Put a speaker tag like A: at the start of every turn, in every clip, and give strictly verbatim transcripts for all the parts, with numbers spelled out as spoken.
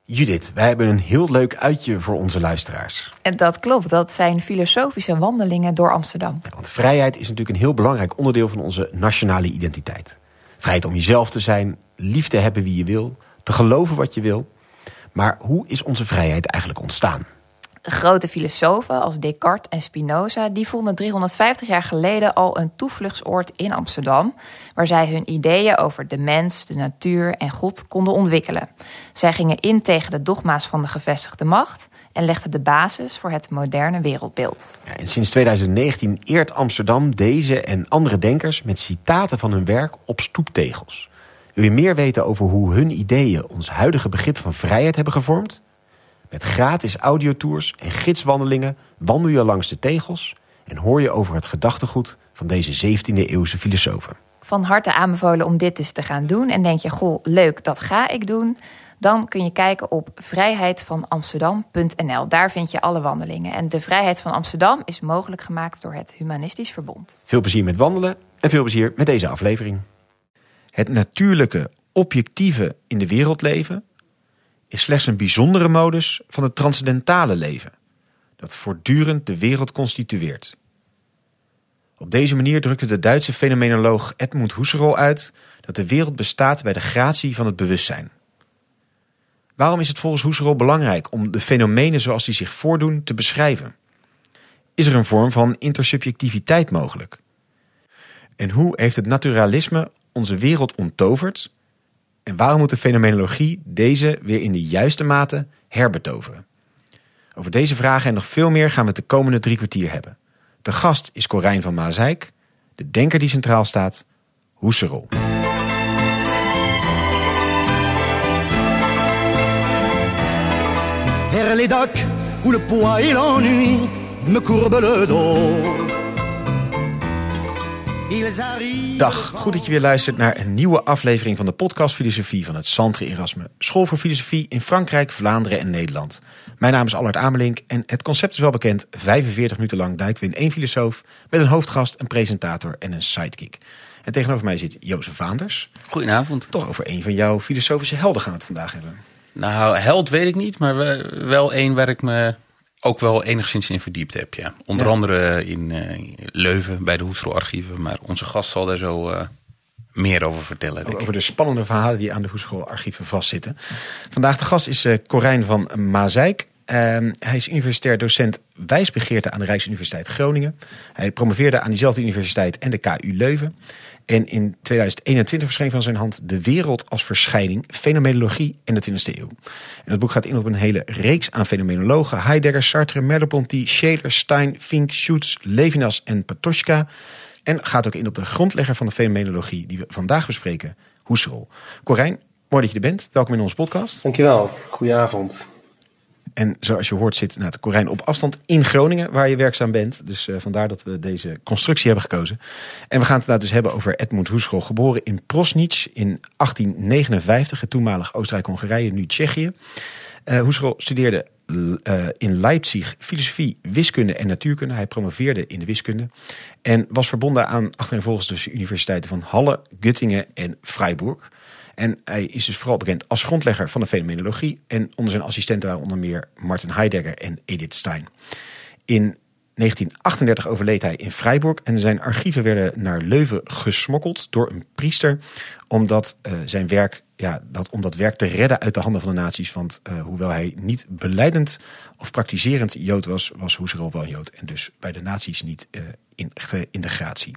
A: Judith, wij hebben een heel leuk uitje voor onze luisteraars.
B: En dat klopt, dat zijn filosofische wandelingen door Amsterdam.
A: Ja, want vrijheid is natuurlijk een heel belangrijk onderdeel van onze nationale identiteit. Vrijheid om jezelf te zijn, lief te hebben wie je wil, te geloven wat je wil. Maar hoe is onze vrijheid eigenlijk ontstaan?
B: Grote filosofen als Descartes en Spinoza die vonden driehonderdvijftig jaar geleden al een toevluchtsoord in Amsterdam, waar zij hun ideeën over de mens, de natuur en God konden ontwikkelen. Zij gingen in tegen de dogma's van de gevestigde macht en legden de basis voor het moderne wereldbeeld.
A: Ja, en sinds tweeduizend negentien eert Amsterdam deze en andere denkers met citaten van hun werk op stoeptegels. Wil je meer weten over hoe hun ideeën ons huidige begrip van vrijheid hebben gevormd? Met gratis audiotours en gidswandelingen wandel je langs de tegels en hoor je over het gedachtegoed van deze zeventiende eeuwse filosofen.
B: Van harte aanbevolen om dit eens te gaan doen. En denk je, goh, leuk, dat ga ik doen. Dan kun je kijken op vrijheid van amsterdam punt n l. Daar vind je alle wandelingen. En de Vrijheid van Amsterdam is mogelijk gemaakt door het Humanistisch Verbond.
A: Veel plezier met wandelen en veel plezier met deze aflevering. Het natuurlijke, objectieve in de wereld leven is slechts een bijzondere modus van het transcendentale leven, dat voortdurend de wereld constitueert. Op deze manier drukte de Duitse fenomenoloog Edmund Husserl uit dat de wereld bestaat bij de gratie van het bewustzijn. Waarom is het volgens Husserl belangrijk om de fenomenen zoals die zich voordoen te beschrijven? Is er een vorm van intersubjectiviteit mogelijk? En hoe heeft het naturalisme onze wereld onttoverd? En waarom moet de fenomenologie deze weer in de juiste mate herbetoveren? Over deze vragen en nog veel meer gaan we het de komende drie kwartier hebben. De gast is Corijn van Maaseik, de denker die centraal staat, Husserl.
C: Vers les docks où le poids et l'ennui me courbent le dos.
A: Dag, goed dat je weer luistert naar een nieuwe aflevering van de podcast Filosofie van het Centre Erasme, School voor Filosofie in Frankrijk, Vlaanderen en Nederland. Mijn naam is Allard Amelink en het concept is wel bekend. vijfenveertig minuten lang duiken we in één filosoof met een hoofdgast, een presentator en een sidekick. En tegenover mij zit Jozef Vaanders.
D: Goedenavond.
A: Toch over een van jouw filosofische helden gaan we het vandaag hebben.
D: Nou, held weet ik niet, maar wel één waar ik me ook wel enigszins in verdiept heb, ja. Onder ja. andere in uh, Leuven bij de Husserl-archieven. Maar onze gast zal daar zo uh, meer over vertellen. Denk
A: over
D: ik.
A: de spannende verhalen die aan de Husserl-archieven vastzitten. Vandaag de gast is uh, Corijn van Maaseik. Uh, hij is universitair docent wijsbegeerte aan de Rijksuniversiteit Groningen. Hij promoveerde aan diezelfde universiteit en de K U Leuven. En in tweeduizend eenentwintig verscheen van zijn hand De Wereld als Verschijning, Fenomenologie in de twintigste eeuw. En het boek gaat in op een hele reeks aan fenomenologen. Heidegger, Sartre, Merleau-Ponty, Scheler, Stein, Fink, Schutz, Levinas en Patočka. En gaat ook in op de grondlegger van de fenomenologie die we vandaag bespreken, Husserl. Corijn, mooi dat je er bent. Welkom in onze podcast.
E: Dankjewel. Goedenavond.
A: En zoals je hoort zit nou, Corijn op afstand in Groningen, waar je werkzaam bent. Dus uh, vandaar dat we deze constructie hebben gekozen. En we gaan het nou dus hebben over Edmund Husserl, geboren in Prosnitz in achttien negenenvijftig, het toenmalig Oostenrijk-Hongarije, nu Tsjechië. Uh, Husserl studeerde uh, in Leipzig filosofie, wiskunde en natuurkunde. Hij promoveerde in de wiskunde en was verbonden aan achtereenvolgens dus de universiteiten van Halle, Göttingen en Freiburg. En hij is dus vooral bekend als grondlegger van de fenomenologie. En onder zijn assistenten waren onder meer Martin Heidegger en Edith Stein. In negentien achtendertig overleed hij in Freiburg. En zijn archieven werden naar Leuven gesmokkeld door een priester. Omdat uh, zijn werk, ja, dat, om dat werk te redden uit de handen van de nazi's. Want uh, hoewel hij niet belijdend of praktiserend Jood was, was Husserl wel een Jood. En dus bij de nazi's niet uh, in, in de gratie.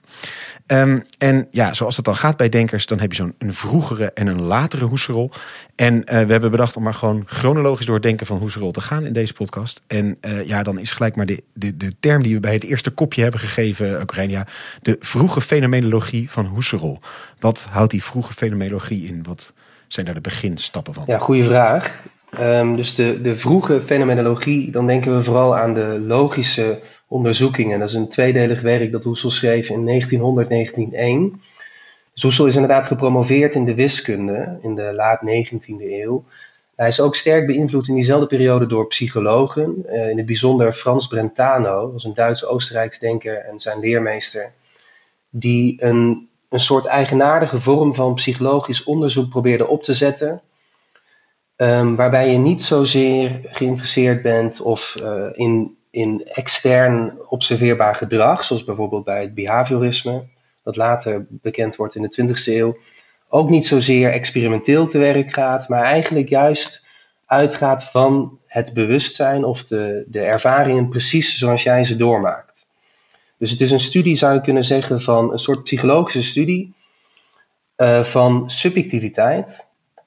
A: Um, en ja, zoals het dan gaat bij denkers, dan heb je zo'n een vroegere en een latere Husserl. En uh, we hebben bedacht om maar gewoon chronologisch door het denken van Husserl te gaan in deze podcast. En uh, ja, dan is gelijk maar de, de, de term die we bij het eerste kopje hebben gegeven, Corijn, ja, de vroege fenomenologie van Husserl. Wat houdt die vroege fenomenologie in? Wat zijn daar de beginstappen van?
E: Ja, goede vraag. Um, dus de, de vroege fenomenologie, dan denken we vooral aan de logische onderzoekingen. Dat is een tweedelig werk dat Husserl schreef in negentienhonderd, negentienhonderdéén. Dus Husserl is inderdaad gepromoveerd in de wiskunde in de laat negentiende eeuw. Hij is ook sterk beïnvloed in diezelfde periode door psychologen. Uh, in het bijzonder Frans Brentano, was een Duits-Oostenrijks denker en zijn leermeester, die een, een soort eigenaardige vorm van psychologisch onderzoek probeerde op te zetten. Um, waarbij je niet zozeer geïnteresseerd bent of uh, in, in extern observeerbaar gedrag, zoals bijvoorbeeld bij het behaviorisme, dat later bekend wordt in de twintigste eeuw, ook niet zozeer experimenteel te werk gaat, maar eigenlijk juist uitgaat van het bewustzijn of de, de ervaringen precies zoals jij ze doormaakt. Dus het is een studie, zou je kunnen zeggen, van een soort psychologische studie uh, van subjectiviteit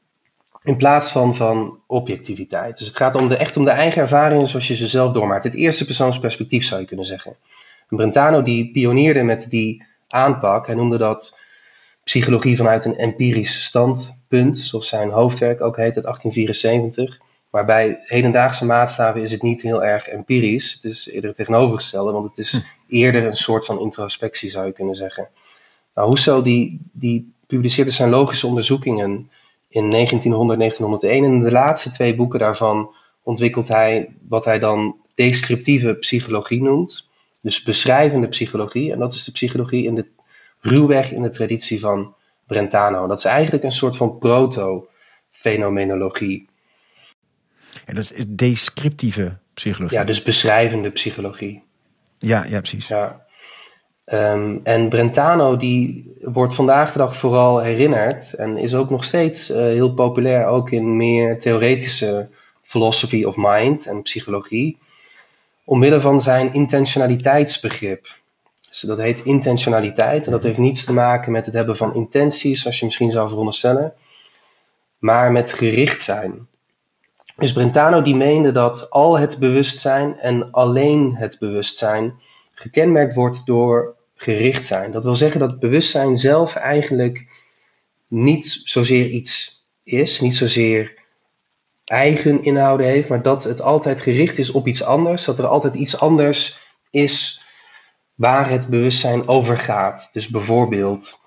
E: in plaats van van objectiviteit. Dus het gaat om de, echt om de eigen ervaringen zoals je ze zelf doormaakt. Het eerste persoonsperspectief zou je kunnen zeggen. En Brentano die pionierde met die aanpak. Hij noemde dat psychologie vanuit een empirisch standpunt, zoals zijn hoofdwerk ook heet, uit achttien vierenzeventig. Maar bij hedendaagse maatstaven is het niet heel erg empirisch. Het is eerder het tegenovergestelde, want het is eerder een soort van introspectie, zou je kunnen zeggen. Nou, Husserl die, die publiceerde zijn logische onderzoekingen in negentienhonderd, negentienhonderdéén. En in de laatste twee boeken daarvan ontwikkelt hij wat hij dan descriptieve psychologie noemt. Dus beschrijvende psychologie. En dat is de psychologie in de, ruwweg in de traditie van Brentano. Dat is eigenlijk een soort van proto-fenomenologie.
A: En dat is descriptieve psychologie.
E: Ja, dus beschrijvende psychologie.
A: Ja, ja precies.
E: Ja. Um, en Brentano die wordt vandaag de dag vooral herinnerd en is ook nog steeds uh, heel populair, ook in meer theoretische philosophy of mind en psychologie, omwille van zijn intentionaliteitsbegrip. Dus dat heet intentionaliteit en dat heeft niets te maken met het hebben van intenties, zoals je misschien zou veronderstellen, maar met gericht zijn. Dus Brentano die meende dat al het bewustzijn en alleen het bewustzijn gekenmerkt wordt door gericht zijn. Dat wil zeggen dat het bewustzijn zelf eigenlijk niet zozeer iets is, niet zozeer eigen inhouden heeft, maar dat het altijd gericht is op iets anders, dat er altijd iets anders is waar het bewustzijn over gaat. Dus bijvoorbeeld,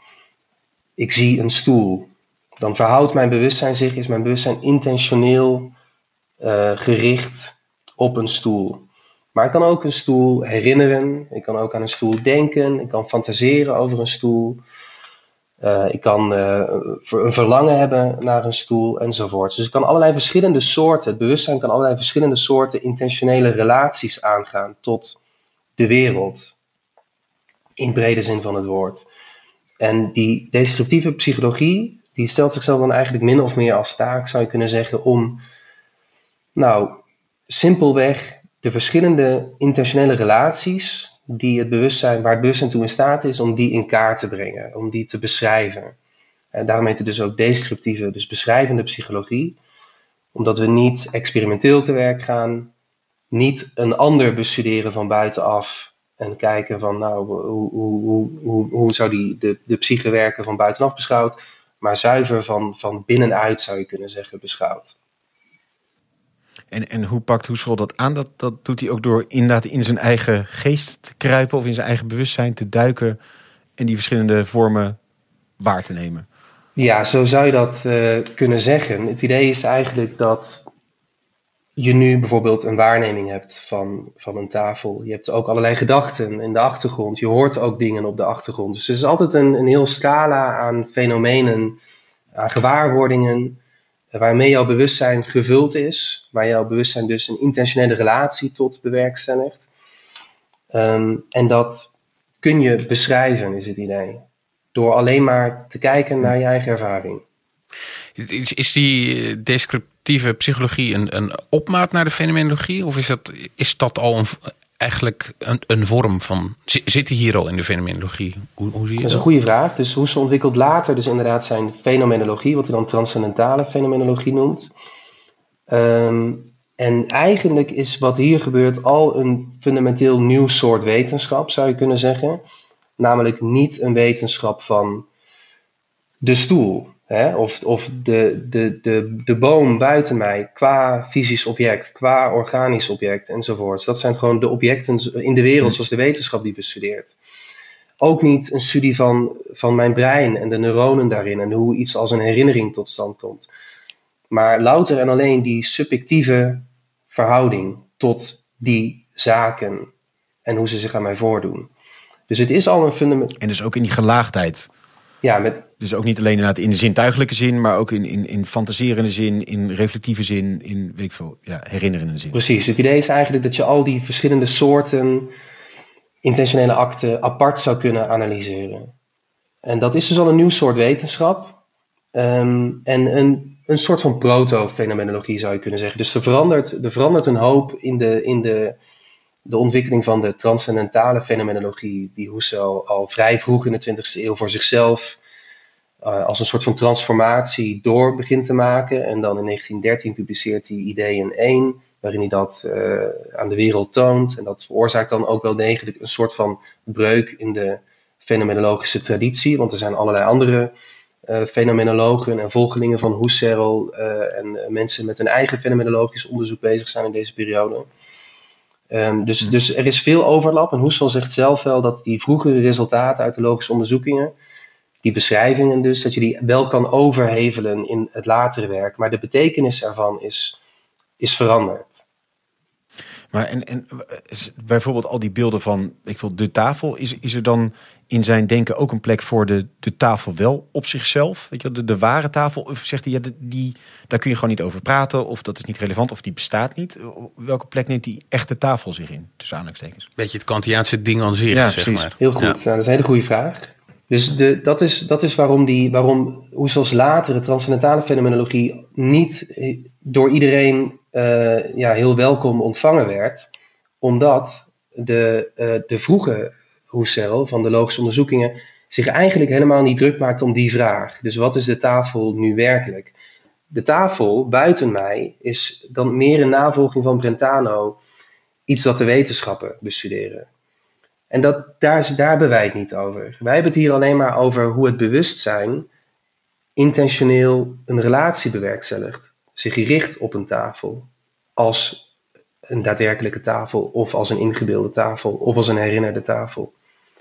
E: ik zie een stoel. Dan verhoudt mijn bewustzijn zich, is mijn bewustzijn intentioneel uh, gericht op een stoel. Maar ik kan ook een stoel herinneren, ik kan ook aan een stoel denken, ik kan fantaseren over een stoel, uh, ik kan uh, een verlangen hebben naar een stoel enzovoort. Dus ik kan allerlei verschillende soorten, het bewustzijn kan allerlei verschillende soorten intentionele relaties aangaan tot de wereld, in brede zin van het woord. En die descriptieve psychologie, die stelt zichzelf dan eigenlijk min of meer als taak, zou je kunnen zeggen, om, nou, simpelweg de verschillende intentionele relaties die het bewustzijn, waar het bewustzijn toe in staat is, om die in kaart te brengen, om die te beschrijven. En daarom heet het dus ook descriptieve, dus beschrijvende psychologie, omdat we niet experimenteel te werk gaan, niet een ander bestuderen van buitenaf en kijken van, nou, hoe, hoe, hoe, hoe, hoe zou die, de, de psyche werken van buitenaf beschouwd, maar zuiver van, van binnenuit, zou je kunnen zeggen, beschouwd.
A: En, en hoe pakt Husserl dat aan? Dat, dat doet hij ook door inderdaad in zijn eigen geest te kruipen of in zijn eigen bewustzijn te duiken en die verschillende vormen waar te nemen.
E: Ja, zo zou je dat uh, kunnen zeggen. Het idee is eigenlijk dat je nu bijvoorbeeld een waarneming hebt van, van een tafel. Je hebt ook allerlei gedachten in de achtergrond. Je hoort ook dingen op de achtergrond. Dus er is altijd een, een heel scala aan fenomenen, aan gewaarwordingen, waarmee jouw bewustzijn gevuld is, waar jouw bewustzijn dus een intentionele relatie tot bewerkstelligt. Um, en dat kun je beschrijven, is het idee. Door alleen maar te kijken naar je eigen ervaring.
D: Is, is die descriptieve psychologie een, een opmaat naar de fenomenologie? Of is dat, is dat al een, eigenlijk een, een vorm van... Zit die hier al in de fenomenologie? Hoe, hoe zie je dat?
E: Dat is een goede vraag. Dus Husserl ontwikkelt later dus inderdaad zijn fenomenologie, wat hij dan transcendentale fenomenologie noemt. Um, en eigenlijk is wat hier gebeurt al een fundamenteel nieuw soort wetenschap, zou je kunnen zeggen. Namelijk niet een wetenschap van de stoel, hè? Of, of de, de, de, de boom buiten mij qua fysisch object, qua organisch object enzovoort. Dat zijn gewoon de objecten in de wereld zoals de wetenschap die bestudeert. Ook niet een studie van, van mijn brein en de neuronen daarin en hoe iets als een herinnering tot stand komt. Maar louter en alleen die subjectieve verhouding tot die zaken en hoe ze zich aan mij voordoen. Dus het is al een fundament.
A: En dus ook in die gelaagdheid
E: Ja, met...
A: Dus ook niet alleen inderdaad in de zintuigelijke zin, maar ook in, in, in fantaserende zin, in reflectieve zin, in weet ik veel, ja, herinnerende zin.
E: Precies, het idee is eigenlijk dat je al die verschillende soorten intentionele acten apart zou kunnen analyseren. En dat is dus al een nieuw soort wetenschap. Um, en een, een soort van proto-fenomenologie zou je kunnen zeggen. Dus er verandert, er verandert een hoop in de, in de, de ontwikkeling van de transcendentale fenomenologie, die Husserl al vrij vroeg in de twintigste eeuw voor zichzelf uh, als een soort van transformatie door begint te maken. En dan in negentien dertien publiceert hij Ideeën één, waarin hij dat uh, aan de wereld toont. En dat veroorzaakt dan ook wel degelijk een soort van breuk in de fenomenologische traditie, want er zijn allerlei andere uh, fenomenologen en volgelingen van Husserl uh, en uh, mensen met hun eigen fenomenologisch onderzoek bezig zijn in deze periode. Um, dus, hmm. dus er is veel overlap en Husserl zegt zelf wel dat die vroegere resultaten uit de logische onderzoekingen, die beschrijvingen dus, dat je die wel kan overhevelen in het latere werk, maar de betekenis ervan is, is veranderd.
A: Maar en, en bijvoorbeeld al die beelden van, ik wil de tafel, is, is er dan in zijn denken ook een plek voor de, de tafel wel op zichzelf? Weet je, de, de ware tafel? Of zegt hij, ja, die, die, daar kun je gewoon niet over praten, of dat is niet relevant, of die bestaat niet? Welke plek neemt die echte tafel zich in, tussen aanhalingstekens?
D: Beetje het Kantiaanse ding aan zich,
A: ja,
D: zeg
A: precies.
D: maar.
E: Heel goed, ja. Nou, dat is een hele goede vraag. Dus de, dat, is, dat is waarom, die, waarom Husserls latere transcendentale fenomenologie niet door iedereen uh, ja, heel welkom ontvangen werd. Omdat de, uh, de vroege Husserl van de logische onderzoekingen zich eigenlijk helemaal niet druk maakte om die vraag. Dus wat is de tafel nu werkelijk? De tafel buiten mij is dan meer een navolging van Brentano, iets dat de wetenschappen bestuderen. En dat, daar, daar hebben wij het niet over. Wij hebben het hier alleen maar over hoe het bewustzijn intentioneel een relatie bewerkstelligt. Zich richt op een tafel als een daadwerkelijke tafel, of als een ingebeelde tafel, of als een herinnerde tafel.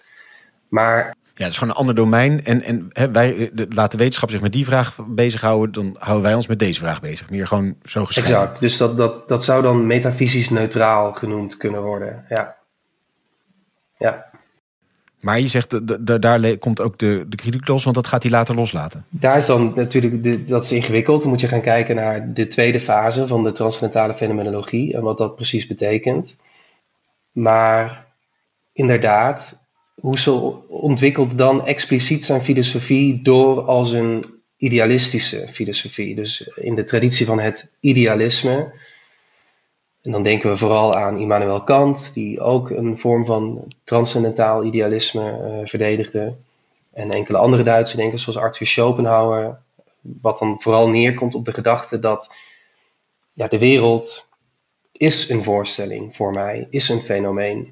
E: Maar
A: ja, het is gewoon een ander domein. En, en hè, wij de, laat de wetenschap zich met die vraag bezighouden, dan houden wij ons met deze vraag bezig. Meer gewoon zo gescheiden.
E: Exact, dus dat, dat, dat zou dan metafysisch neutraal genoemd kunnen worden. Ja. Ja.
A: Maar je zegt, de, de, daar komt ook de, de kritiek los, want dat gaat hij later loslaten.
E: Daar is dan natuurlijk, de, dat is ingewikkeld. Dan moet je gaan kijken naar de tweede fase van de transcendentale fenomenologie en wat dat precies betekent. Maar inderdaad, Husserl ontwikkelt dan expliciet zijn filosofie door als een idealistische filosofie. Dus in de traditie van het idealisme. En dan denken we vooral aan Immanuel Kant, die ook een vorm van transcendentaal idealisme uh, verdedigde. En enkele andere Duitse denkers, zoals Arthur Schopenhauer, wat dan vooral neerkomt op de gedachte dat ja, de wereld is een voorstelling voor mij, is een fenomeen.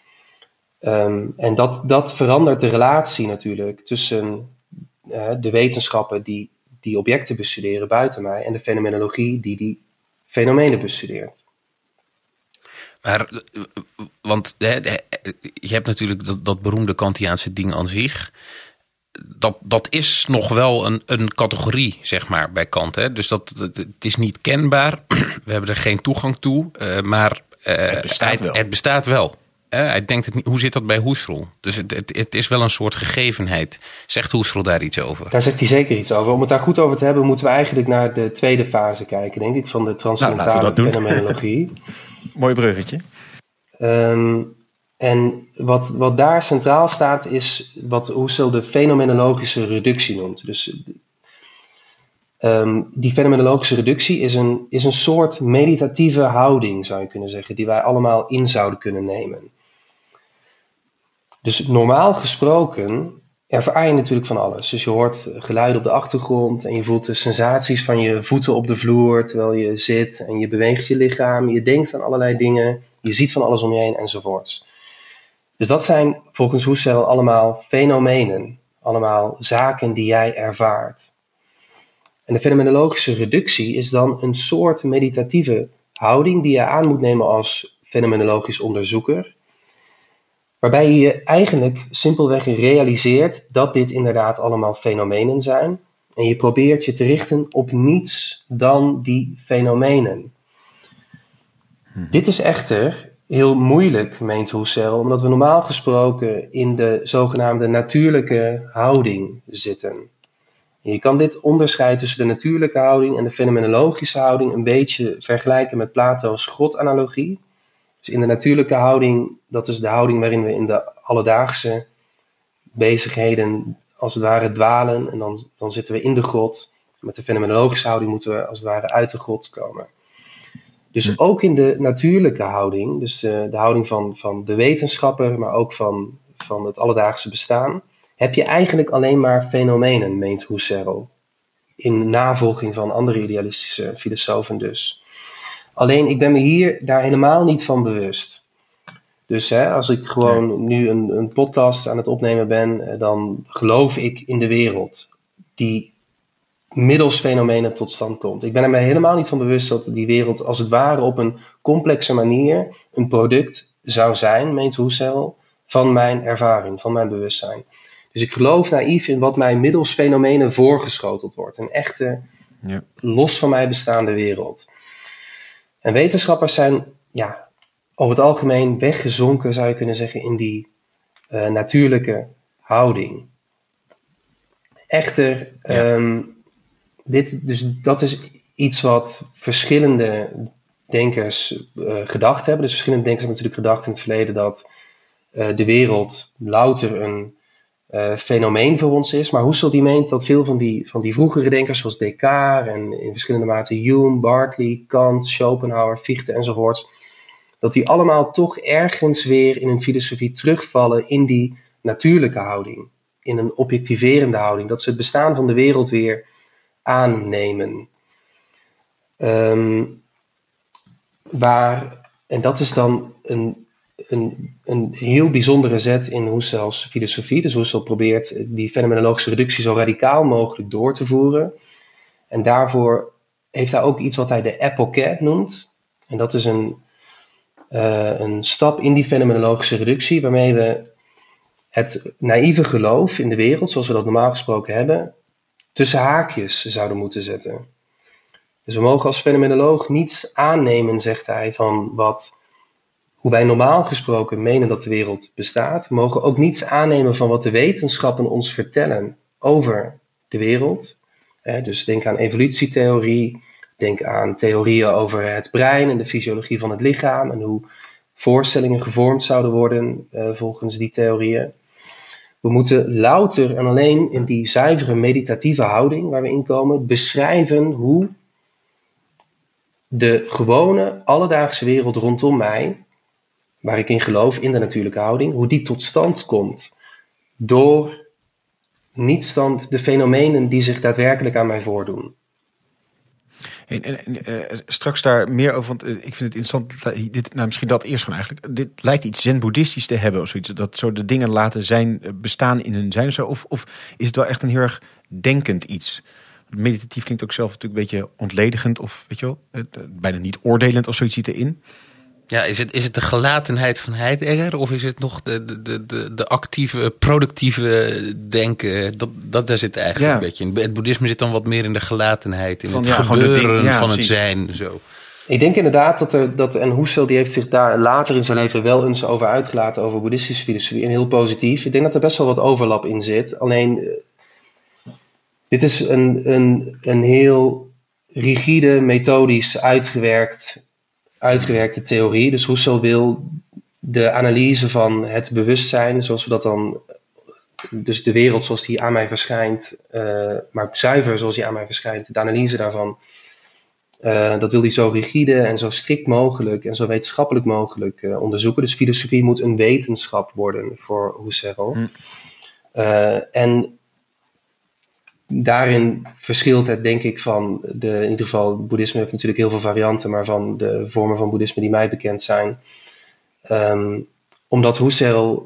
E: Um, en dat, dat verandert de relatie natuurlijk tussen uh, de wetenschappen die die objecten bestuderen buiten mij en de fenomenologie die die fenomenen bestudeert.
D: Maar, want hè, je hebt natuurlijk dat, dat beroemde Kantiaanse ding aan zich. Dat, dat is nog wel een, een categorie, zeg maar, bij Kant. Hè? Dus dat, het, het is niet kenbaar. We hebben er geen toegang toe. Uh, maar uh,
A: het bestaat
D: het,
A: wel.
D: Het bestaat wel. Uh, hij denkt het niet, hoe zit dat bij Husserl? Dus het, het, het is wel een soort gegevenheid. Zegt Husserl daar iets over?
E: Daar zegt hij zeker iets over. Om het daar goed over te hebben, moeten we eigenlijk naar de tweede fase kijken, denk ik, van de transcendentale
A: nou,
E: fenomenologie.
A: Mooi bruggetje.
E: Um, en wat, wat daar centraal staat is wat Husserl de fenomenologische reductie noemt. Dus um, die fenomenologische reductie is een, is een soort meditatieve houding, zou je kunnen zeggen, die wij allemaal in zouden kunnen nemen. Dus normaal gesproken ervaar je natuurlijk van alles. Dus je hoort geluiden op de achtergrond en je voelt de sensaties van je voeten op de vloer terwijl je zit en je beweegt je lichaam. Je denkt aan allerlei dingen, je ziet van alles om je heen enzovoorts. Dus dat zijn volgens Husserl allemaal fenomenen, allemaal zaken die jij ervaart. En de fenomenologische reductie is dan een soort meditatieve houding die je aan moet nemen als fenomenologisch onderzoeker, waarbij je je eigenlijk simpelweg realiseert dat dit inderdaad allemaal fenomenen zijn. En je probeert je te richten op niets dan die fenomenen. Hm. Dit is echter heel moeilijk, meent Husserl, omdat we normaal gesproken in de zogenaamde natuurlijke houding zitten. Je kan dit onderscheid tussen de natuurlijke houding en de fenomenologische houding een beetje vergelijken met Plato's grotanalogie. Dus in de natuurlijke houding, dat is de houding waarin we in de alledaagse bezigheden als het ware dwalen en dan, dan zitten we in de grot. Met de fenomenologische houding moeten we als het ware uit de grot komen. Dus ook in de natuurlijke houding, dus de, de houding van, van de wetenschapper, maar ook van, van het alledaagse bestaan, heb je eigenlijk alleen maar fenomenen, meent Husserl. In navolging van andere idealistische filosofen dus. Alleen, ik ben me hier daar helemaal niet van bewust. Dus hè, als ik gewoon nu een, een podcast aan het opnemen ben, dan geloof ik in de wereld die middels fenomenen tot stand komt. Ik ben er me helemaal niet van bewust dat die wereld als het ware op een complexe manier een product zou zijn, meent Husserl, van mijn ervaring, van mijn bewustzijn. Dus ik geloof naïef in wat mij middels fenomenen voorgeschoteld wordt. Een echte, ja. los van mij bestaande wereld. En wetenschappers zijn ja, over het algemeen weggezonken, zou je kunnen zeggen, in die uh, natuurlijke houding. Echter, ja. um, dit, dus dat is iets wat verschillende denkers uh, gedacht hebben. Dus verschillende denkers hebben natuurlijk gedacht in het verleden dat uh, de wereld louter een uh, fenomeen voor ons is. Maar Husserl die meent dat veel van die, van die vroegere denkers, zoals Descartes en in verschillende mate Hume, Berkeley, Kant, Schopenhauer, Fichte enzovoort, dat die allemaal toch ergens weer in hun filosofie terugvallen in die natuurlijke houding. In een objectiverende houding. Dat ze het bestaan van de wereld weer aannemen. Um, waar, en dat is dan een, een, een heel bijzondere zet in Husserls filosofie. Dus Husserl probeert die fenomenologische reductie zo radicaal mogelijk door te voeren. En daarvoor heeft hij ook iets wat hij de epoché noemt. En dat is een, uh, een stap in die fenomenologische reductie waarmee we het naïeve geloof in de wereld, zoals we dat normaal gesproken hebben, tussen haakjes zouden moeten zetten. Dus we mogen als fenomenoloog niets aannemen, zegt hij, van wat, hoe wij normaal gesproken menen dat de wereld bestaat. We mogen ook niets aannemen van wat de wetenschappen ons vertellen over de wereld. Dus denk aan evolutietheorie, denk aan theorieën over het brein en de fysiologie van het lichaam en hoe voorstellingen gevormd zouden worden uh, volgens die theorieën. We moeten louter en alleen in die zuivere meditatieve houding waar we in komen, beschrijven hoe de gewone alledaagse wereld rondom mij, waar ik in geloof, in de natuurlijke houding, hoe die tot stand komt door niet dan de fenomenen die zich daadwerkelijk aan mij voordoen.
A: En, en, en uh, straks daar meer over, want uh, ik vind het interessant, dit, nou misschien dat eerst gewoon eigenlijk. Dit lijkt iets zen-boeddhistisch te hebben of zoiets, dat zo de dingen laten zijn, bestaan in hun zijn of zo. Of, of is het wel echt een heel erg denkend iets? Meditatief klinkt ook zelf natuurlijk een beetje ontledigend of weet je wel, uh, bijna niet oordelend of zoiets zit erin.
D: Ja, is het, is het de gelatenheid van Heidegger of is het nog de, de, de, de actieve, productieve denken? Dat, dat daar zit eigenlijk ja. een beetje in. Het boeddhisme zit dan wat meer in de gelatenheid, in van, het ja, gebeuren ding, ja, van precies. Het zijn. Zo.
E: Ik denk inderdaad dat er, dat, en Husserl die heeft zich daar later in zijn leven wel eens over uitgelaten, over boeddhistische filosofie, en heel positief. Ik denk dat er best wel wat overlap in zit. Alleen, dit is een, een, een heel rigide, methodisch uitgewerkt uitgewerkte theorie. Dus Husserl wil de analyse van het bewustzijn, zoals we dat dan, dus de wereld zoals die aan mij verschijnt, uh, maar zuiver zoals die aan mij verschijnt, de analyse daarvan, uh, dat wil hij zo rigide en zo strikt mogelijk en zo wetenschappelijk mogelijk uh, onderzoeken. Dus filosofie moet een wetenschap worden voor Husserl. Hm. Uh, en daarin verschilt het, denk ik, van de, in ieder geval, boeddhisme heeft natuurlijk heel veel varianten, maar van de vormen van boeddhisme die mij bekend zijn. Um, omdat Husserl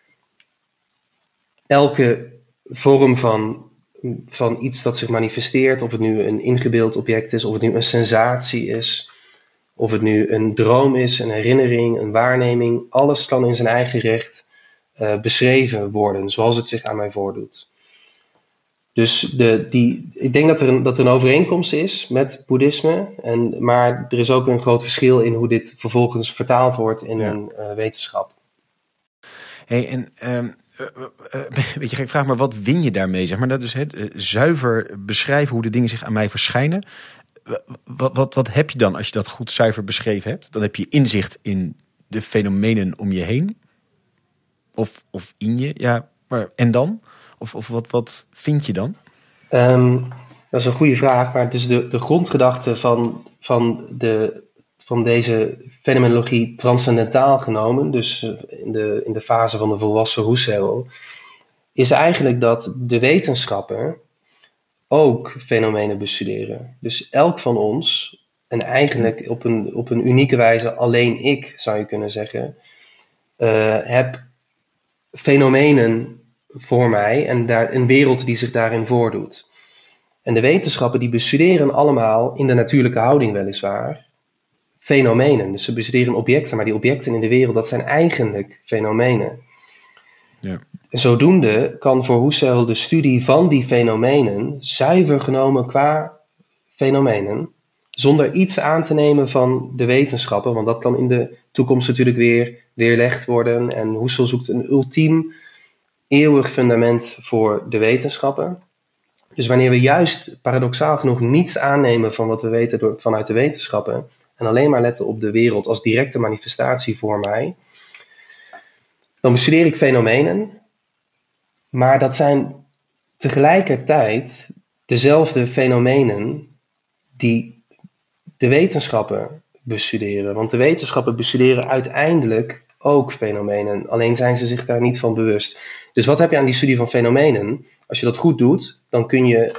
E: elke vorm van, van iets dat zich manifesteert, of het nu een ingebeeld object is, of het nu een sensatie is, of het nu een droom is, een herinnering, een waarneming, alles kan in zijn eigen recht uh, beschreven worden, zoals het zich aan mij voordoet. Dus de, die, ik denk dat er, een, dat er een overeenkomst is met boeddhisme. En, maar er is ook een groot verschil in hoe dit vervolgens vertaald wordt in ja. een uh, wetenschap.
A: Hey, en um, uh, uh, weet je, ik vraag maar, wat win je daarmee? Zeg maar, dat is het uh, zuiver beschrijven hoe de dingen zich aan mij verschijnen. Wat, wat, wat heb je dan als je dat goed zuiver beschreven hebt? Dan heb je inzicht in de fenomenen om je heen. Of, of in je, ja. Maar, en dan? Of, of wat, wat vind je dan?
E: Um, dat is een goede vraag, maar het is de, de grondgedachte van, van, de, van deze fenomenologie transcendentaal genomen, dus in de, in de fase van de volwassen Husserl, is eigenlijk dat de wetenschappen ook fenomenen bestuderen. Dus elk van ons, en eigenlijk op een, op een unieke wijze alleen ik, zou je kunnen zeggen, uh, heb fenomenen voor mij en daar een wereld die zich daarin voordoet. En de wetenschappen die bestuderen allemaal in de natuurlijke houding weliswaar fenomenen. Dus ze bestuderen objecten, maar die objecten in de wereld, dat zijn eigenlijk fenomenen. Ja. En zodoende kan voor Husserl de studie van die fenomenen zuiver genomen qua fenomenen, zonder iets aan te nemen van de wetenschappen, want dat kan in de toekomst natuurlijk weer weerlegd worden. En Husserl zoekt een ultiem eeuwig fundament voor de wetenschappen. Dus wanneer we juist paradoxaal genoeg niets aannemen van wat we weten door, vanuit de wetenschappen en alleen maar letten op de wereld als directe manifestatie voor mij, dan bestudeer ik fenomenen, maar dat zijn tegelijkertijd dezelfde fenomenen die de wetenschappen bestuderen. Want de wetenschappen bestuderen uiteindelijk ook fenomenen, alleen zijn ze zich daar niet van bewust. Dus wat heb je aan die studie van fenomenen? Als je dat goed doet, dan kun je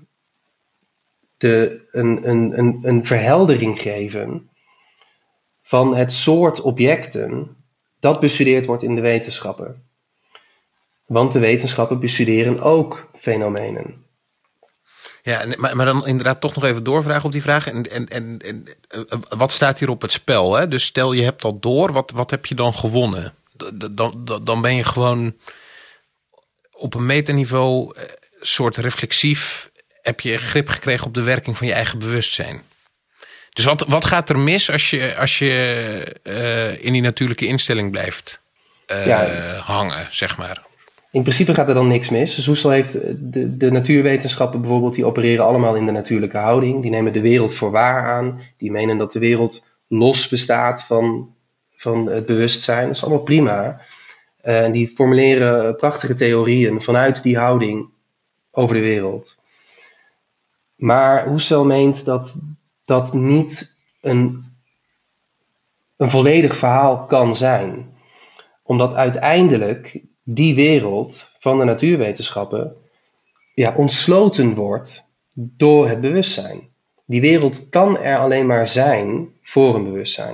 E: de, een, een, een, een verheldering geven van het soort objecten dat bestudeerd wordt in de wetenschappen. Want de wetenschappen bestuderen ook fenomenen.
D: Ja, maar, maar dan inderdaad toch nog even doorvragen op die vraag. En, en, en, en wat staat hier op het spel? Hè? Dus stel je hebt dat door, wat, wat heb je dan gewonnen? Dan, dan, dan ben je gewoon op een metaniveau soort reflexief, heb je grip gekregen op de werking van je eigen bewustzijn. Dus wat, wat gaat er mis als je, als je uh, in die natuurlijke instelling blijft uh, ja. hangen, zeg maar?
E: In principe gaat er dan niks mis. Dus Husserl heeft de, de natuurwetenschappen bijvoorbeeld, die opereren allemaal in de natuurlijke houding. Die nemen de wereld voor waar aan. Die menen dat de wereld los bestaat van, van het bewustzijn. Dat is allemaal prima. En uh, die formuleren prachtige theorieën vanuit die houding over de wereld. Maar Husserl meent dat dat niet een, een volledig verhaal kan zijn. Omdat uiteindelijk die wereld van de natuurwetenschappen ja, ontsloten wordt door het bewustzijn. Die wereld kan er alleen maar zijn voor een bewustzijn.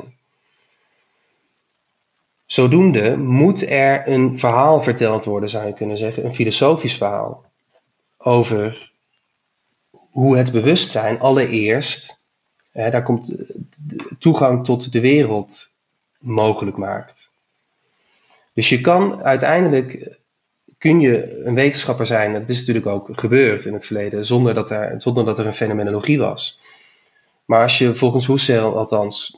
E: Zodoende moet er een verhaal verteld worden, zou je kunnen zeggen, een filosofisch verhaal, over hoe het bewustzijn allereerst, hè, daar komt toegang tot de wereld mogelijk maakt. Dus je kan uiteindelijk, kun je een wetenschapper zijn, dat is natuurlijk ook gebeurd in het verleden, zonder dat er, zonder dat er een fenomenologie was. Maar als je volgens Husserl althans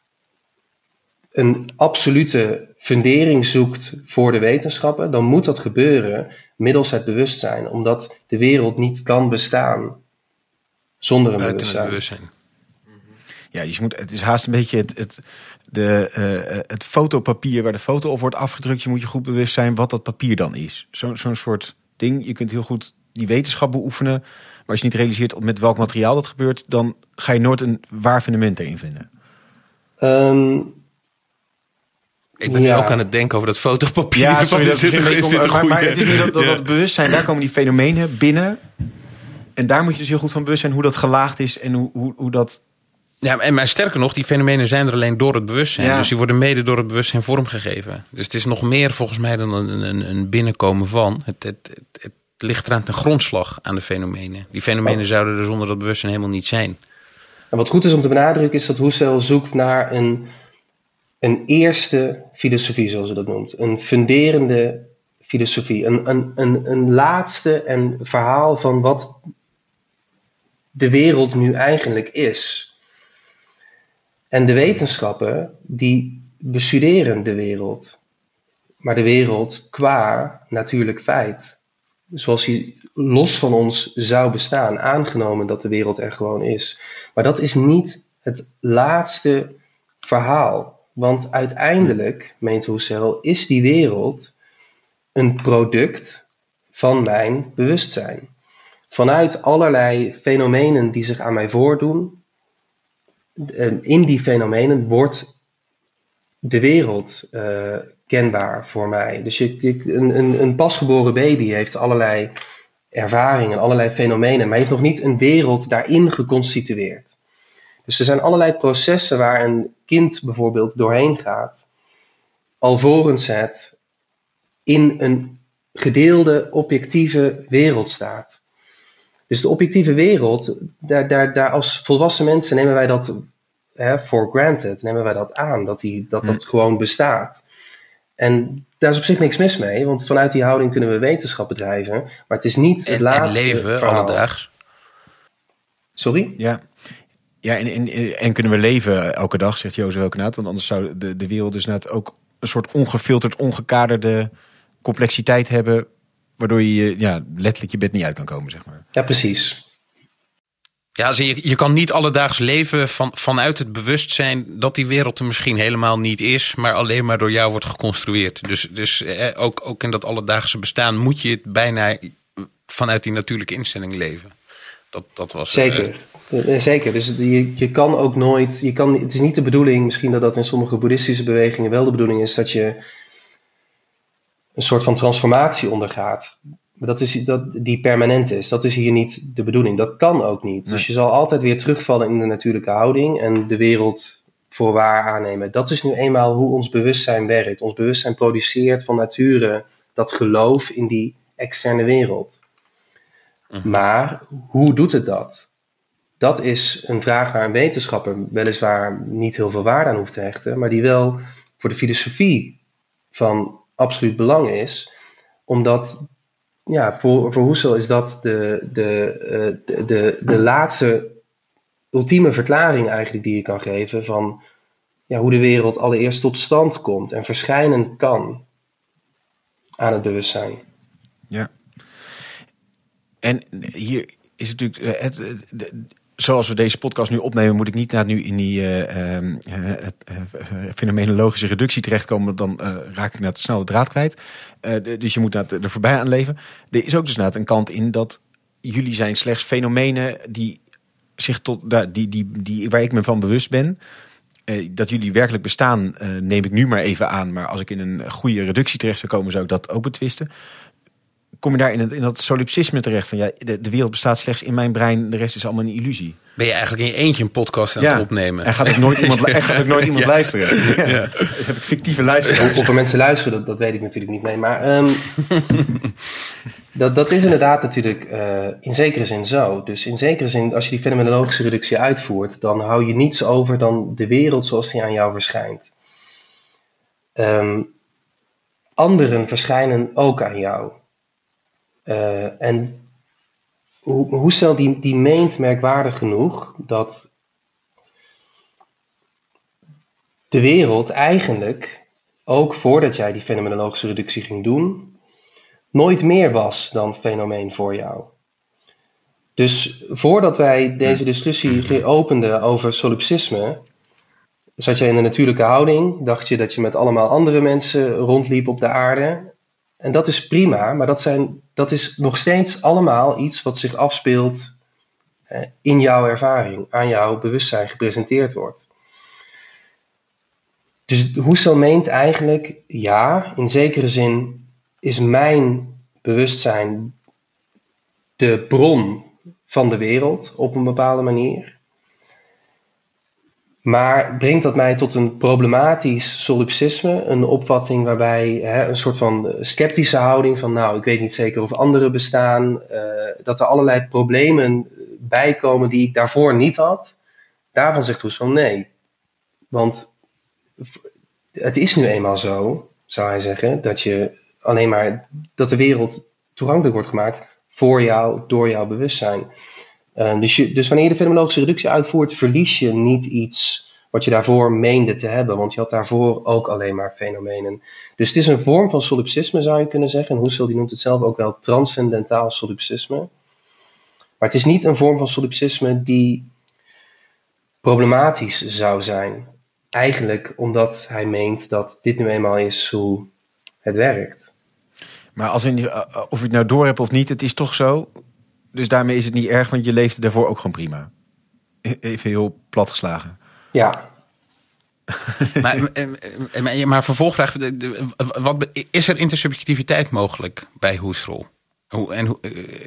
E: een absolute fundering zoekt voor de wetenschappen, dan moet dat gebeuren middels het bewustzijn, omdat de wereld niet kan bestaan zonder een
D: buiten
E: bewustzijn.
D: Het bewustzijn.
A: Ja, dus je moet, het is haast een beetje het, het, de, uh, het fotopapier waar de foto op wordt afgedrukt. Je moet je goed bewust zijn wat dat papier dan is. Zo, zo'n soort ding. Je kunt heel goed die wetenschap beoefenen. Maar als je niet realiseert met welk materiaal dat gebeurt, dan ga je nooit een waar fundament erin vinden.
E: Um,
D: Ik ben ja. nu ook aan het denken over dat fotopapier.
A: Ja, sorry, dat
D: zit er,
A: is om, maar, maar het is nu dat, dat, ja. dat bewustzijn, daar komen die fenomenen binnen. En daar moet je dus heel goed van bewust zijn hoe dat gelaagd is en hoe, hoe, hoe dat...
D: Ja, en maar sterker nog, die fenomenen zijn er alleen door het bewustzijn. Ja. Dus die worden mede door het bewustzijn vormgegeven. Dus het is nog meer volgens mij dan een, een, een binnenkomen van. Het, het, het, het ligt eraan ten grondslag aan de fenomenen. Die fenomenen oh. zouden er zonder dat bewustzijn helemaal niet zijn.
E: En wat goed is om te benadrukken is dat Husserl zoekt naar een, een eerste filosofie, zoals ze dat noemt. Een funderende filosofie. Een, een, een, een laatste en verhaal van wat de wereld nu eigenlijk is. En de wetenschappen die bestuderen de wereld. Maar de wereld qua natuurlijk feit. Zoals die los van ons zou bestaan, aangenomen dat de wereld er gewoon is. Maar dat is niet het laatste verhaal. Want uiteindelijk, meent Husserl, is die wereld een product van mijn bewustzijn. Vanuit allerlei fenomenen die zich aan mij voordoen, in die fenomenen wordt de wereld uh, kenbaar voor mij. Dus je, je, een, een, een pasgeboren baby heeft allerlei ervaringen, allerlei fenomenen, maar heeft nog niet een wereld daarin geconstitueerd. Dus er zijn allerlei processen waar een kind bijvoorbeeld doorheen gaat, alvorens het in een gedeelde objectieve wereld staat. Dus de objectieve wereld, daar, daar, daar als volwassen mensen nemen wij dat hè, for granted, nemen wij dat aan, dat die, dat, dat gewoon bestaat. En daar is op zich niks mis mee, want vanuit die houding kunnen we wetenschap bedrijven, maar het is niet het
D: en,
E: laatste
D: en leven
E: verhaal.
D: alledaags.
E: Sorry?
A: Ja, ja en, en, en kunnen we leven elke dag, zegt Jozef ook net, want anders zou de, de wereld dus net ook een soort ongefilterd, ongekaderde complexiteit hebben, waardoor je ja, letterlijk je bed niet uit kan komen, zeg maar.
E: Ja, precies.
D: Ja, also je, je kan niet alledaags leven van, vanuit het bewustzijn dat die wereld er misschien helemaal niet is, maar alleen maar door jou wordt geconstrueerd. Dus, dus eh, ook, ook in dat alledaagse bestaan moet je het bijna vanuit die natuurlijke instelling leven. Dat, dat was,
E: Zeker.
D: Uh,
E: Zeker. Dus je, je kan ook nooit, je kan, het is niet de bedoeling, misschien dat dat in sommige boeddhistische bewegingen wel de bedoeling is, dat je een soort van transformatie ondergaat. Dat is, dat, die permanent is. Dat is hier niet de bedoeling. Dat kan ook niet. Nee. Dus je zal altijd weer terugvallen in de natuurlijke houding en de wereld voor waar aannemen. Dat is nu eenmaal hoe ons bewustzijn werkt. Ons bewustzijn produceert van nature dat geloof in die externe wereld. Uh-huh. Maar hoe doet het dat? Dat is een vraag waar een wetenschapper weliswaar niet heel veel waarde aan hoeft te hechten, maar die wel voor de filosofie van absoluut belang is, omdat ja, voor, voor Husserl is dat de, de, de, de, de laatste ultieme verklaring eigenlijk die je kan geven van ja, hoe de wereld allereerst tot stand komt en verschijnen kan aan het bewustzijn.
A: Ja. En hier is het natuurlijk het, het, het, zoals we deze podcast nu opnemen, moet ik niet naar nu in die uh, uh, het, uh, fenomenologische reductie terechtkomen. Dan uh, raak ik net snel de draad kwijt. Uh, dus je moet naar er voorbij aan leven. Er is ook dus net een kant in dat jullie zijn slechts fenomenen die zich tot die, die, die, waar ik me van bewust ben. Uh, dat jullie werkelijk bestaan, uh, neem ik nu maar even aan. Maar als ik in een goede reductie terecht zou komen, zou ik dat ook betwisten. Kom je daar in, het, in dat solipsisme terecht van ja, de, de wereld bestaat slechts in mijn brein, de rest is allemaal een illusie.
D: Ben je eigenlijk in je eentje een podcast aan
A: ja,
D: het opnemen?
A: En gaat ook nooit iemand, en gaat ook nooit iemand ja. luisteren. Ja. Ja. Dus heb ik fictieve luisteraars.
E: Of er mensen luisteren, dat, dat weet ik natuurlijk niet mee. Maar um, dat, dat is inderdaad natuurlijk uh, in zekere zin zo. Dus in zekere zin, als je die fenomenologische reductie uitvoert, dan hou je niets over dan de wereld zoals die aan jou verschijnt. Um, anderen verschijnen ook aan jou. Uh, en Husserl die, die meent merkwaardig genoeg dat de wereld eigenlijk, ook voordat jij die fenomenologische reductie ging doen, nooit meer was dan fenomeen voor jou. Dus voordat wij deze discussie openden over solipsisme, zat je in de natuurlijke houding, dacht je dat je met allemaal andere mensen rondliep op de aarde. En dat is prima, maar dat, zijn, dat is nog steeds allemaal iets wat zich afspeelt eh, in jouw ervaring, aan jouw bewustzijn gepresenteerd wordt. Dus Husserl meent eigenlijk, ja, in zekere zin is mijn bewustzijn de bron van de wereld op een bepaalde manier. Maar brengt dat mij tot een problematisch solipsisme, een opvatting waarbij hè, een soort van sceptische houding van nou, ik weet niet zeker of anderen bestaan, uh, dat er allerlei problemen bijkomen die ik daarvoor niet had. Daarvan zegt Husserl nee. Want het is nu eenmaal zo, zou hij zeggen, dat je alleen maar dat de wereld toegankelijk wordt gemaakt voor jou, door jouw bewustzijn. Uh, dus, je, dus wanneer je de fenomenologische reductie uitvoert, verlies je niet iets wat je daarvoor meende te hebben, want je had daarvoor ook alleen maar fenomenen. Dus het is een vorm van solipsisme, zou je kunnen zeggen. En Husserl die noemt het zelf ook wel transcendentaal solipsisme. Maar het is niet een vorm van solipsisme die problematisch zou zijn. Eigenlijk omdat hij meent dat dit nu eenmaal is hoe het werkt.
A: Maar als in, uh, of je het nou door hebt of niet, het is toch zo. Dus daarmee is het niet erg, want je leefde daarvoor ook gewoon prima. Even heel plat geslagen.
E: Ja.
D: maar, maar, maar vervolgvraag, wat, is er intersubjectiviteit mogelijk bij Husserl? Hoe, en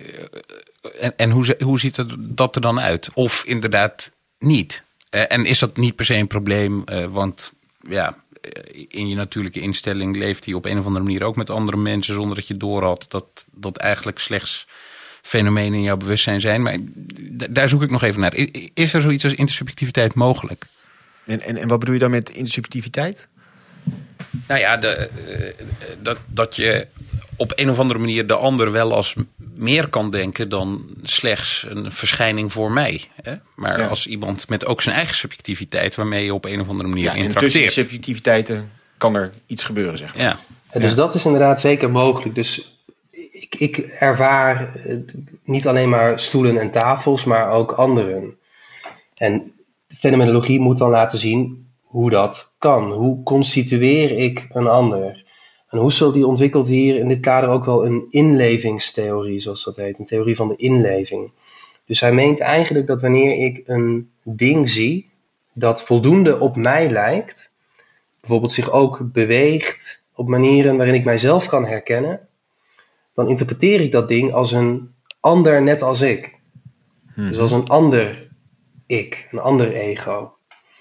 D: en, en hoe, hoe ziet het, dat er dan uit? Of inderdaad niet? En is dat niet per se een probleem, want ja, in je natuurlijke instelling leeft hij op een of andere manier ook met andere mensen zonder dat je doorhad dat dat eigenlijk slechts fenomenen in jouw bewustzijn zijn. Maar daar zoek ik nog even naar. Is er zoiets als intersubjectiviteit mogelijk?
A: En, en, en wat bedoel je dan met intersubjectiviteit?
D: Nou ja, de, dat, dat je op een of andere manier de ander wel als meer kan denken dan slechts een verschijning voor mij. Hè? Maar ja. als iemand met ook zijn eigen subjectiviteit waarmee je op een of andere manier ja, interacteert.
A: En tussen die subjectiviteiten kan er iets gebeuren, zeg maar.
D: Ja.
E: Ja, dus ja. dat is inderdaad zeker mogelijk. Dus ik, ik ervaar niet alleen maar stoelen en tafels, maar ook anderen. En de fenomenologie moet dan laten zien hoe dat kan. Hoe constitueer ik een ander? En Husserl die ontwikkelt hier in dit kader ook wel een inlevingstheorie, zoals dat heet. Een theorie van de inleving. Dus hij meent eigenlijk dat wanneer ik een ding zie dat voldoende op mij lijkt, bijvoorbeeld zich ook beweegt op manieren waarin ik mijzelf kan herkennen, dan interpreteer ik dat ding als een ander net als ik. Hmm. Dus als een ander ik, een ander ego.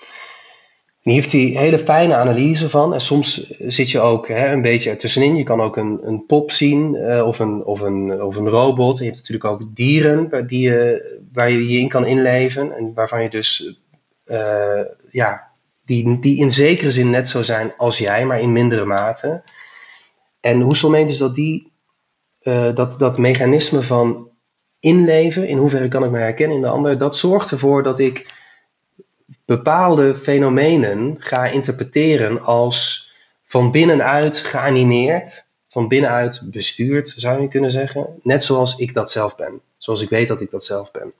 E: En hier heeft hij een hele fijne analyse van. En soms zit je ook hè, een beetje ertussenin. Je kan ook een, een pop zien uh, of, een, of, een, of een robot. En je hebt natuurlijk ook dieren waar, die je, waar je je in kan inleven. En waarvan je dus, uh, ja, die, die in zekere zin net zo zijn als jij, maar in mindere mate. En Husserl meent dus dat die, uh, dat, dat mechanisme van inleven, in hoeverre kan ik me herkennen in de ander, dat zorgt ervoor dat ik bepaalde fenomenen ga interpreteren als van binnenuit geanimeerd, van binnenuit bestuurd, zou je kunnen zeggen. Net zoals ik dat zelf ben. Zoals ik weet dat ik dat zelf ben.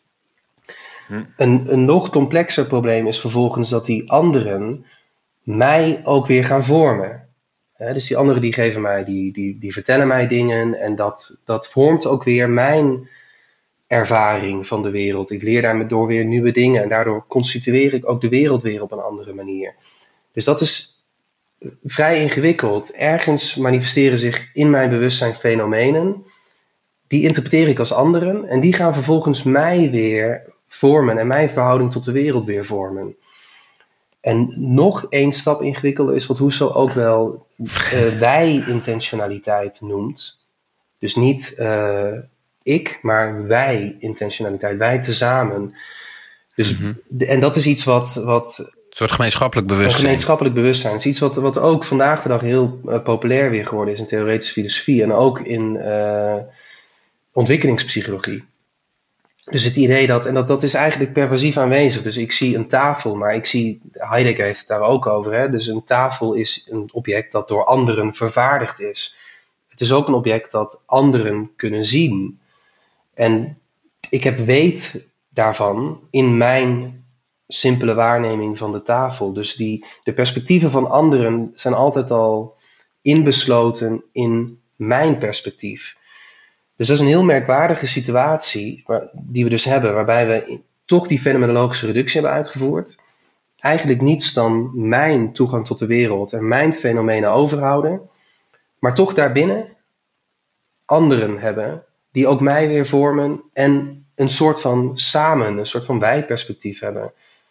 E: Hm. Een, een nog complexer probleem is vervolgens dat die anderen mij ook weer gaan vormen. He, dus die anderen die geven mij, die, die, die vertellen mij dingen en dat, dat vormt ook weer mijn ervaring van de wereld. Ik leer daardoor weer nieuwe dingen en daardoor constitueer ik ook de wereld weer op een andere manier. Dus dat is vrij ingewikkeld. Ergens manifesteren zich in mijn bewustzijn fenomenen. Die interpreteer ik als anderen en die gaan vervolgens mij weer vormen en mijn verhouding tot de wereld weer vormen. En nog één stap ingewikkelder is wat Husserl ook wel uh, wij-intentionaliteit noemt. Dus niet uh, ik, maar wij-intentionaliteit, wij tezamen. Dus, mm-hmm. de, en dat is iets wat, wat...
D: Een soort gemeenschappelijk bewustzijn.
E: Een gemeenschappelijk bewustzijn. Het is iets wat, wat ook vandaag de dag heel uh, populair weer geworden is in theoretische filosofie en ook in uh, ontwikkelingspsychologie. Dus het idee dat, en dat, dat is eigenlijk pervasief aanwezig. Dus ik zie een tafel, maar ik zie, Heidegger heeft het daar ook over. Hè? Dus een tafel is een object dat door anderen vervaardigd is. Het is ook een object dat anderen kunnen zien. En ik heb weet daarvan in mijn simpele waarneming van de tafel. Dus die, de perspectieven van anderen zijn altijd al inbesloten in mijn perspectief. Dus dat is een heel merkwaardige situatie waar, die we dus hebben, waarbij we toch die fenomenologische reductie hebben uitgevoerd. Eigenlijk niets dan mijn toegang tot de wereld en mijn fenomenen overhouden, maar toch daarbinnen anderen hebben die ook mij weer vormen en een soort van samen, een soort van wij-perspectief hebben.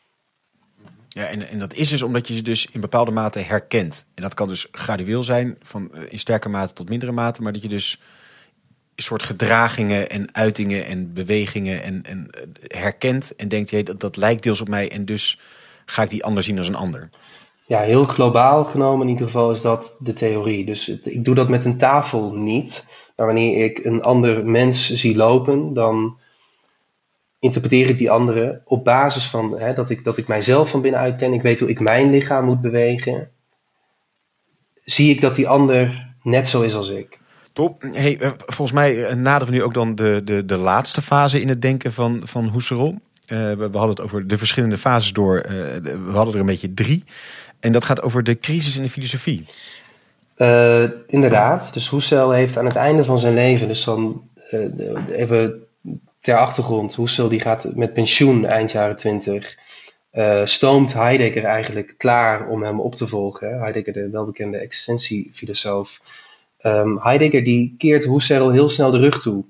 A: Ja, en, en dat is dus omdat je ze dus in bepaalde mate herkent. En dat kan dus gradueel zijn, van in sterke mate tot mindere mate, maar dat je dus een soort gedragingen en uitingen en bewegingen en, en herkent en denkt, hey, dat, dat lijkt deels op mij en dus ga ik die ander zien als een ander.
E: ja, heel globaal genomen in ieder geval is dat de theorie. Dus het, ik doe dat met een tafel niet. Maar wanneer ik een ander mens zie lopen, dan interpreteer ik die andere op basis van hè, dat, ik, dat ik mijzelf van binnenuit ken. Ik weet hoe ik mijn lichaam moet bewegen. Zie ik dat die ander net zo is als ik.
A: Top. Hey, volgens mij naderen we nu ook dan de, de, de laatste fase in het denken van, van Husserl. Uh, we, we hadden het over de verschillende fases door. Uh, we hadden er een beetje drie. En dat gaat over de crisis in de filosofie.
E: Uh, inderdaad. Dus Husserl heeft aan het einde van zijn leven, dus dan uh, even ter achtergrond. Husserl die gaat met pensioen eind jaren twintig. Uh, stoomt Heidegger eigenlijk klaar om hem op te volgen. Hè? Heidegger, de welbekende existentiefilosoof. Um, Heidegger die keert Husserl heel snel de rug toe.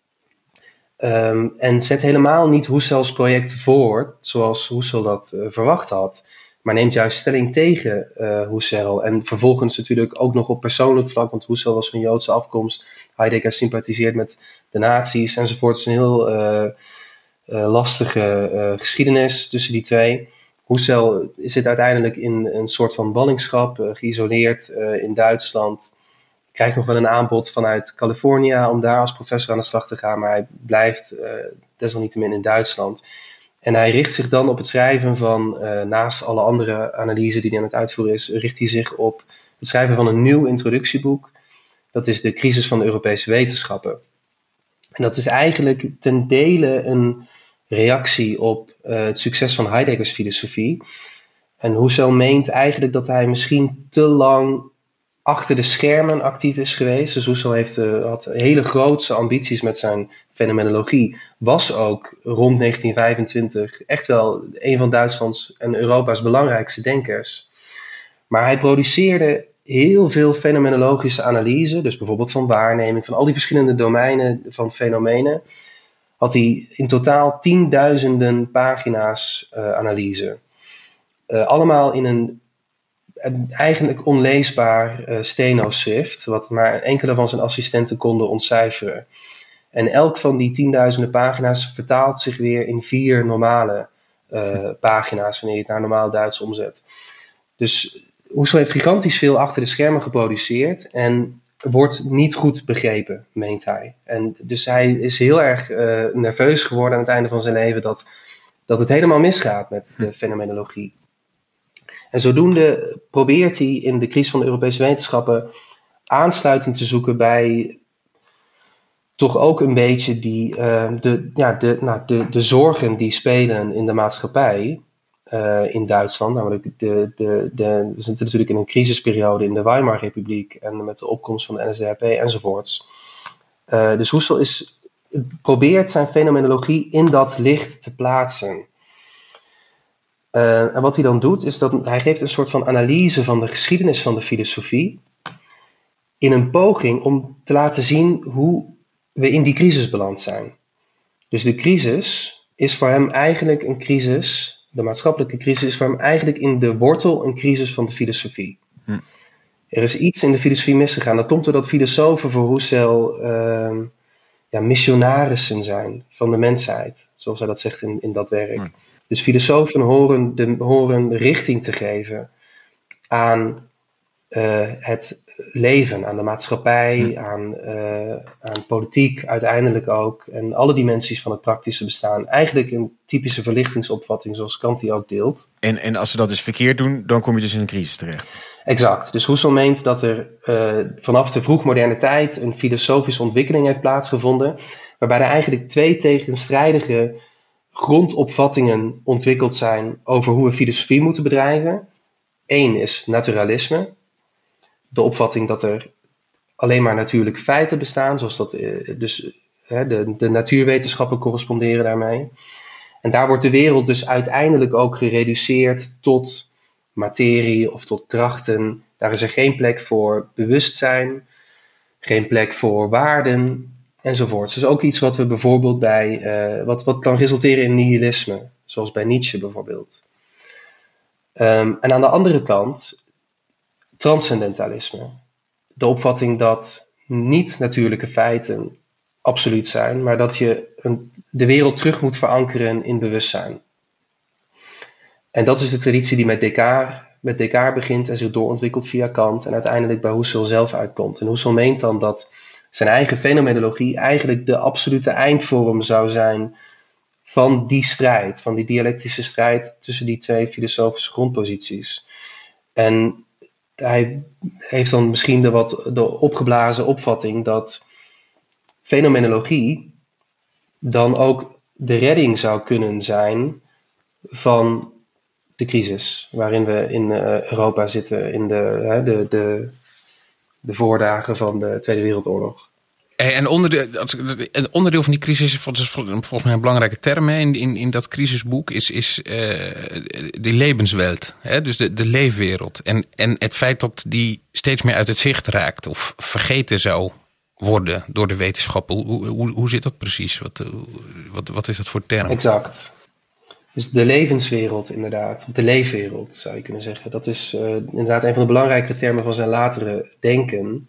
E: Um, en zet helemaal niet Husserls project voort, zoals Husserl dat uh, verwacht had. Maar neemt juist stelling tegen uh, Husserl. En vervolgens natuurlijk ook nog op persoonlijk vlak, want Husserl was van Joodse afkomst. Heidegger sympathiseert met de nazi's enzovoort. Het is een heel uh, uh, lastige uh, geschiedenis tussen die twee. Husserl zit uiteindelijk in een soort van ballingschap, uh, geïsoleerd uh, in Duitsland. Krijgt nog wel een aanbod vanuit Californië om daar als professor aan de slag te gaan. Maar hij blijft uh, desalniettemin in Duitsland. En hij richt zich dan op het schrijven van, uh, naast alle andere analyse die hij aan het uitvoeren is, richt hij zich op het schrijven van een nieuw introductieboek. Dat is de crisis van de Europese wetenschappen. En dat is eigenlijk ten dele een reactie op uh, het succes van Heideggers filosofie. En Husserl meent eigenlijk dat hij misschien te lang achter de schermen actief is geweest. Dus Husserl heeft, uh, had hele grootse ambities met zijn fenomenologie. Was ook rond negentien vijfentwintig echt wel een van Duitslands en Europa's belangrijkste denkers. Maar hij produceerde heel veel fenomenologische analyse. Dus bijvoorbeeld van waarneming, van al die verschillende domeinen van fenomenen. Had hij in totaal tienduizenden pagina's uh, analyse. Uh, allemaal in een Een eigenlijk onleesbaar uh, stenoschrift, wat maar enkele van zijn assistenten konden ontcijferen. En elk van die tienduizenden pagina's vertaalt zich weer in vier normale uh, pagina's, wanneer je het naar normaal Duits omzet. Dus Husserl heeft gigantisch veel achter de schermen geproduceerd en wordt niet goed begrepen, meent hij. En dus hij is heel erg uh, nerveus geworden aan het einde van zijn leven dat, dat het helemaal misgaat met de fenomenologie. En zodoende probeert hij in de crisis van de Europese wetenschappen aansluiting te zoeken bij toch ook een beetje die, uh, de, ja, de, nou, de, de zorgen die spelen in de maatschappij uh, in Duitsland. Namelijk de, de, de, we zitten natuurlijk in een crisisperiode in de Weimarrepubliek en met de opkomst van de N S D A P enzovoorts. Uh, dus Husserl is, probeert zijn fenomenologie in dat licht te plaatsen. Uh, en wat hij dan doet, is dat hij geeft een soort van analyse van de geschiedenis van de filosofie in een poging om te laten zien hoe we in die crisis beland zijn. Dus de crisis is voor hem eigenlijk een crisis, de maatschappelijke crisis is voor hem eigenlijk in de wortel een crisis van de filosofie. Hm. Er is iets in de filosofie misgegaan. Dat komt doordat filosofen voor Husserl uh, ja, missionarissen zijn van de mensheid, zoals hij dat zegt in, in dat werk. Hm. Dus filosofen horen, de, horen richting te geven aan uh, het leven, aan de maatschappij, hm. aan, uh, aan politiek uiteindelijk ook. En alle dimensies van het praktische bestaan. Eigenlijk een typische verlichtingsopvatting zoals Kant die ook deelt.
A: En, en als ze dat dus verkeerd doen, dan kom je dus in een crisis terecht.
E: Exact. Dus Husserl meent dat er uh, vanaf de vroegmoderne tijd een filosofische ontwikkeling heeft plaatsgevonden. Waarbij er eigenlijk twee tegenstrijdige grondopvattingen ontwikkeld zijn over hoe we filosofie moeten bedrijven. Eén is naturalisme. De opvatting dat er alleen maar natuurlijke feiten bestaan, zoals dat dus hè, de, de natuurwetenschappen corresponderen daarmee. En daar wordt de wereld dus uiteindelijk ook gereduceerd tot materie of tot krachten. Daar is er geen plek voor bewustzijn, geen plek voor waarden enzovoort. Dus ook iets wat we bijvoorbeeld bij, uh, wat, wat kan resulteren in nihilisme, zoals bij Nietzsche bijvoorbeeld. Um, en aan de andere kant transcendentalisme. De opvatting dat niet natuurlijke feiten absoluut zijn, maar dat je een, de wereld terug moet verankeren in bewustzijn. En dat is de traditie die met Descartes met Descartes begint en zich doorontwikkelt via Kant en uiteindelijk bij Husserl zelf uitkomt. En Husserl meent dan dat zijn eigen fenomenologie eigenlijk de absolute eindvorm zou zijn van die strijd, van die dialectische strijd tussen die twee filosofische grondposities. En hij heeft dan misschien de wat de opgeblazen opvatting dat fenomenologie dan ook de redding zou kunnen zijn van de crisis waarin we in uh, Europa zitten in de, uh, de, de, de voordagen van de Tweede Wereldoorlog.
D: En onderdeel, een onderdeel van die crisis, volgens mij een belangrijke term in, in, in dat crisisboek, is, is uh, de levenswelt, hè? Dus de, de leefwereld. En, en het feit dat die steeds meer uit het zicht raakt of vergeten zou worden door de wetenschappen. Hoe, hoe, hoe zit dat precies? Wat, wat, wat is dat voor term?
E: Exact. Dus de levenswereld inderdaad, of de leefwereld zou je kunnen zeggen. Dat is uh, inderdaad een van de belangrijke termen van zijn latere denken.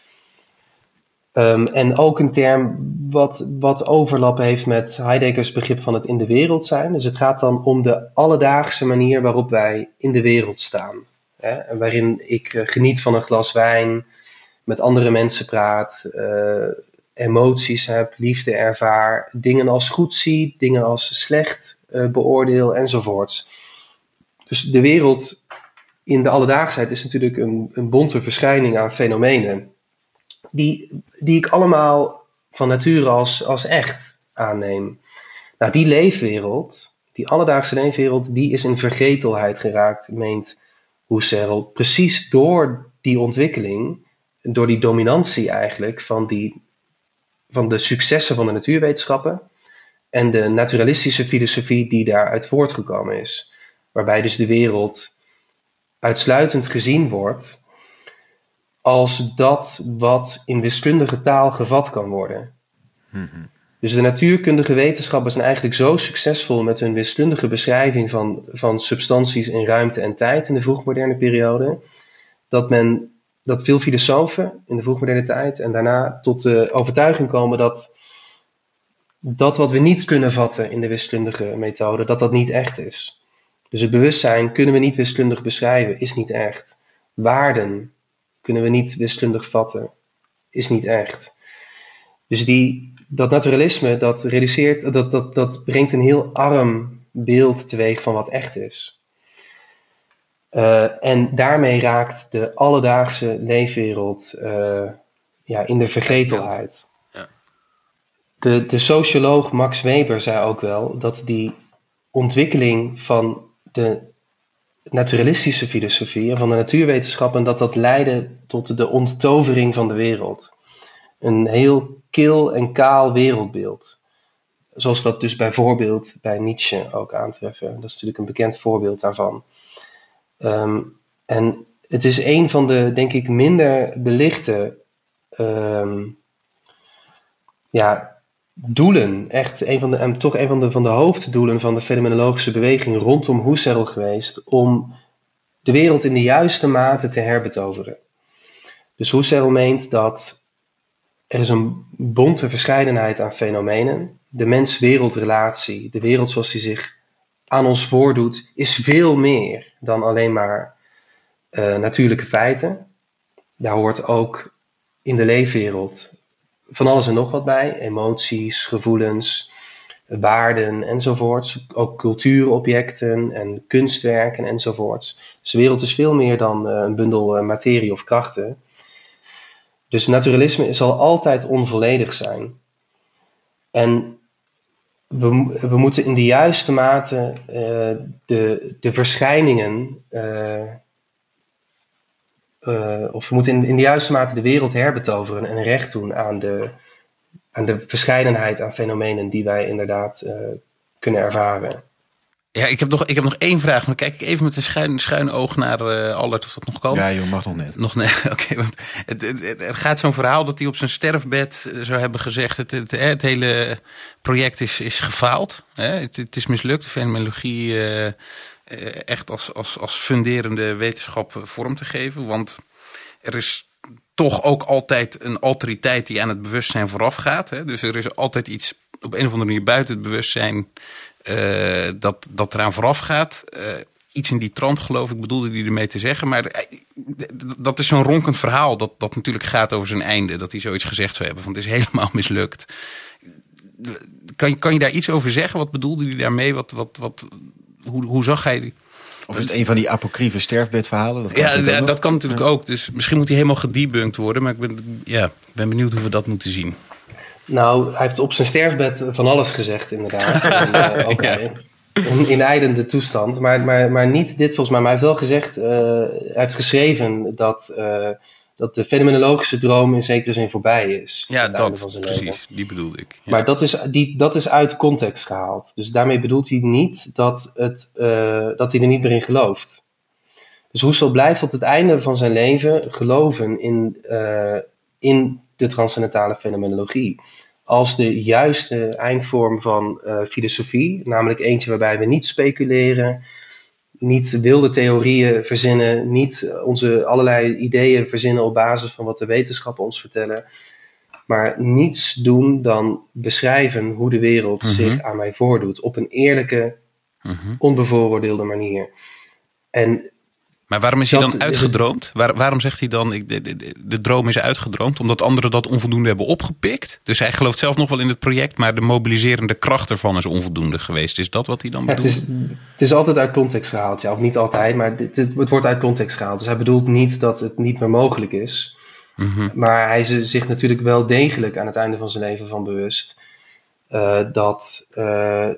E: Um, en ook een term wat, wat overlap heeft met Heideggers begrip van het in de wereld zijn. Dus het gaat dan om de alledaagse manier waarop wij in de wereld staan. Hè? En waarin ik uh, geniet van een glas wijn, met andere mensen praat, uh, emoties heb, liefde ervaar, dingen als goed zie, dingen als slecht uh, beoordeel enzovoorts. Dus de wereld in de alledaagsheid is natuurlijk een, een bonte verschijning aan fenomenen. Die, die ik allemaal van nature als, als echt aanneem. Nou, die leefwereld, die alledaagse leefwereld, die is in vergetelheid geraakt, meent Husserl. Precies door die ontwikkeling, door die dominantie eigenlijk van, die, van de successen van de natuurwetenschappen en de naturalistische filosofie die daaruit voortgekomen is. Waarbij dus de wereld uitsluitend gezien wordt als dat wat in wiskundige taal gevat kan worden. Mm-hmm. Dus de natuurkundige wetenschappen zijn eigenlijk zo succesvol met hun wiskundige beschrijving van, van substanties in ruimte en tijd in de vroegmoderne periode, dat, men, dat veel filosofen in de vroegmoderne tijd en daarna tot de overtuiging komen dat dat wat we niet kunnen vatten in de wiskundige methode, dat dat niet echt is. Dus het bewustzijn kunnen we niet wiskundig beschrijven, is niet echt. Waarden kunnen we niet wiskundig vatten, is niet echt. Dus die, dat naturalisme, dat, reduceert, dat, dat, dat brengt een heel arm beeld teweeg van wat echt is. Uh, en daarmee raakt de alledaagse leefwereld uh, ja, in de vergetelheid. Ja. De, de socioloog Max Weber zei ook wel dat die ontwikkeling van de naturalistische filosofie en van de natuurwetenschappen, dat dat leidde tot de onttovering van de wereld. Een heel kil en kaal wereldbeeld. Zoals we dat dus bijvoorbeeld bij Nietzsche ook aantreffen. Dat is natuurlijk een bekend voorbeeld daarvan. Um, en het is een van de, denk ik, minder belichte um, ja, doelen, echt een van de, en toch een van de, van de hoofddoelen van de fenomenologische beweging rondom Husserl geweest, om de wereld in de juiste mate te herbetoveren. Dus Husserl meent dat er is een bonte verscheidenheid aan fenomenen. De mens-wereldrelatie, de wereld zoals die zich aan ons voordoet, is veel meer dan alleen maar uh, natuurlijke feiten. Daar hoort ook in de leefwereld van alles en nog wat bij. Emoties, gevoelens, waarden enzovoorts. Ook cultuurobjecten en kunstwerken enzovoorts. Dus de wereld is veel meer dan uh, een bundel uh, materie of krachten. Dus naturalisme zal altijd onvolledig zijn. En we, we moeten in de juiste mate uh, de, de verschijningen, uh, uh, of we moeten in, in de juiste mate de wereld herbetoveren en recht doen aan de, aan de verscheidenheid aan fenomenen die wij inderdaad uh, kunnen ervaren.
D: Ja, ik heb nog, ik heb nog één vraag, maar kijk ik even met een schuin, schuin oog naar uh, Allard of dat nog kan.
A: Ja, joh, mag nog net.
D: Nog net, oké. Okay, want het, het, er gaat zo'n verhaal dat hij op zijn sterfbed zou hebben gezegd, het, het, het hele project is, is gefaald. Hè? Het, het is mislukt, de fenomenologie uh, echt als, als, als funderende wetenschap vorm te geven. Want er is toch ook altijd een alteriteit die aan het bewustzijn vooraf gaat. Hè? Dus er is altijd iets op een of andere manier buiten het bewustzijn Uh, dat, dat eraan vooraf gaat. Uh, iets in die trant geloof ik bedoelde hij ermee te zeggen. Maar dat is zo'n ronkend verhaal dat, dat natuurlijk gaat over zijn einde. Dat hij zoiets gezegd zou hebben van het is helemaal mislukt. Kan, kan je daar iets over zeggen? Wat bedoelde hij daarmee? Wat, wat, wat, hoe, hoe zag hij die?
A: Of is het een van die apocryfe sterfbedverhalen? Dat kan
D: ja,
A: ja
D: dat kan natuurlijk ja. ook. Dus misschien moet hij helemaal gedebunked worden. Maar ik ben, ja, ben benieuwd hoe we dat moeten zien.
E: Nou, hij heeft op zijn sterfbed van alles gezegd inderdaad. en, uh, ook ja. in, in ijdende toestand. Maar, maar, maar niet dit volgens mij. Maar hij heeft wel gezegd, uh, hij heeft geschreven dat, uh, dat de fenomenologische droom in zekere zin voorbij is.
D: Ja, dat van zijn precies. Leven. Die bedoelde ik. Ja.
E: Maar dat is, die, dat is uit context gehaald. Dus daarmee bedoelt hij niet dat, het, uh, dat hij er niet meer in gelooft. Dus Husserl blijft tot het einde van zijn leven geloven in, uh, in de transcendentale fenomenologie. Als de juiste eindvorm van uh, filosofie. Namelijk eentje waarbij we niet speculeren. Niet wilde theorieën verzinnen. Niet onze allerlei ideeën verzinnen op basis van wat de wetenschappen ons vertellen. Maar niets doen dan beschrijven hoe de wereld mm-hmm. zich aan mij voordoet. Op een eerlijke, mm-hmm. onbevooroordeelde manier. En
D: maar waarom is hij dan uitgedroomd? Waar, waarom zegt hij dan, ik, de, de, de droom is uitgedroomd? Omdat anderen dat onvoldoende hebben opgepikt? Dus hij gelooft zelf nog wel in het project, maar de mobiliserende kracht ervan is onvoldoende geweest. Is dat wat hij dan
E: ja,
D: bedoelt?
E: Het is, het is altijd uit context gehaald, ja. Of niet altijd, maar het, het wordt uit context gehaald. Dus hij bedoelt niet dat het niet meer mogelijk is. Mm-hmm. Maar hij is zich natuurlijk wel degelijk aan het einde van zijn leven van bewust. Uh, dat, uh,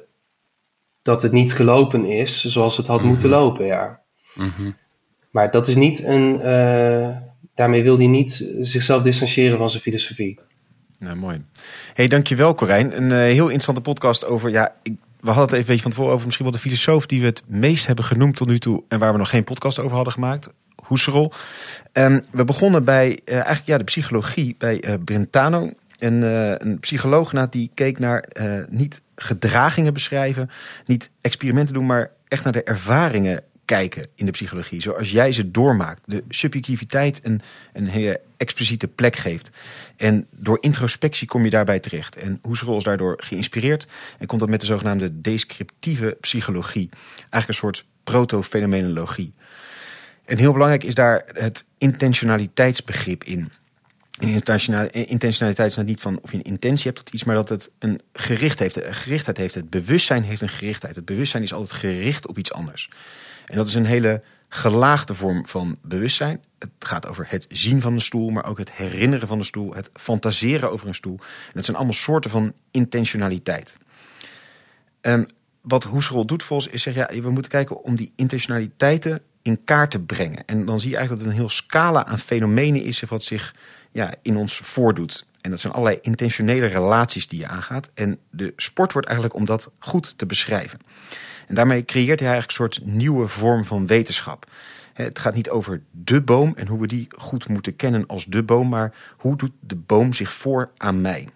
E: dat het niet gelopen is zoals het had mm-hmm. moeten lopen, ja. Mm-hmm. Maar dat is niet een. Uh, daarmee wil hij niet zichzelf distancieren van zijn filosofie.
A: Nou, mooi. Hey, dankjewel Corijn. Een uh, heel interessante podcast over. Ja, ik, we hadden het even een beetje van tevoren over misschien wel de filosoof die we het meest hebben genoemd tot nu toe en waar we nog geen podcast over hadden gemaakt. Husserl. Um, we begonnen bij uh, eigenlijk ja, de psychologie bij uh, Brentano. En, uh, een psycholoog nou, die keek naar uh, niet gedragingen beschrijven, niet experimenten doen, maar echt naar de ervaringen kijken in de psychologie. Zoals jij ze doormaakt. De subjectiviteit een, een hele expliciete plek geeft. En door introspectie kom je daarbij terecht. En Husserl is daardoor geïnspireerd en komt dat met de zogenaamde descriptieve psychologie. Eigenlijk een soort proto-fenomenologie. En heel belangrijk is daar het intentionaliteitsbegrip in. En intentionaliteit is nou niet van of je een intentie hebt tot iets, maar dat het een gericht heeft, een gerichtheid heeft. Het bewustzijn heeft een gerichtheid. Het bewustzijn is altijd gericht op iets anders. En dat is een hele gelaagde vorm van bewustzijn. Het gaat over het zien van de stoel, maar ook het herinneren van de stoel, het fantaseren over een stoel. En dat zijn allemaal soorten van intentionaliteit. Um, wat Husserl doet volgens is zeggen, ja, we moeten kijken om die intentionaliteiten in kaart te brengen. En dan zie je eigenlijk dat het een heel scala aan fenomenen is wat zich ja, in ons voordoet. En dat zijn allerlei intentionele relaties die je aangaat. En de sport wordt eigenlijk om dat goed te beschrijven. En daarmee creëert hij eigenlijk een soort nieuwe vorm van wetenschap. Het gaat niet over de boom en hoe we die goed moeten kennen als de boom, maar hoe doet de boom zich voor aan mij?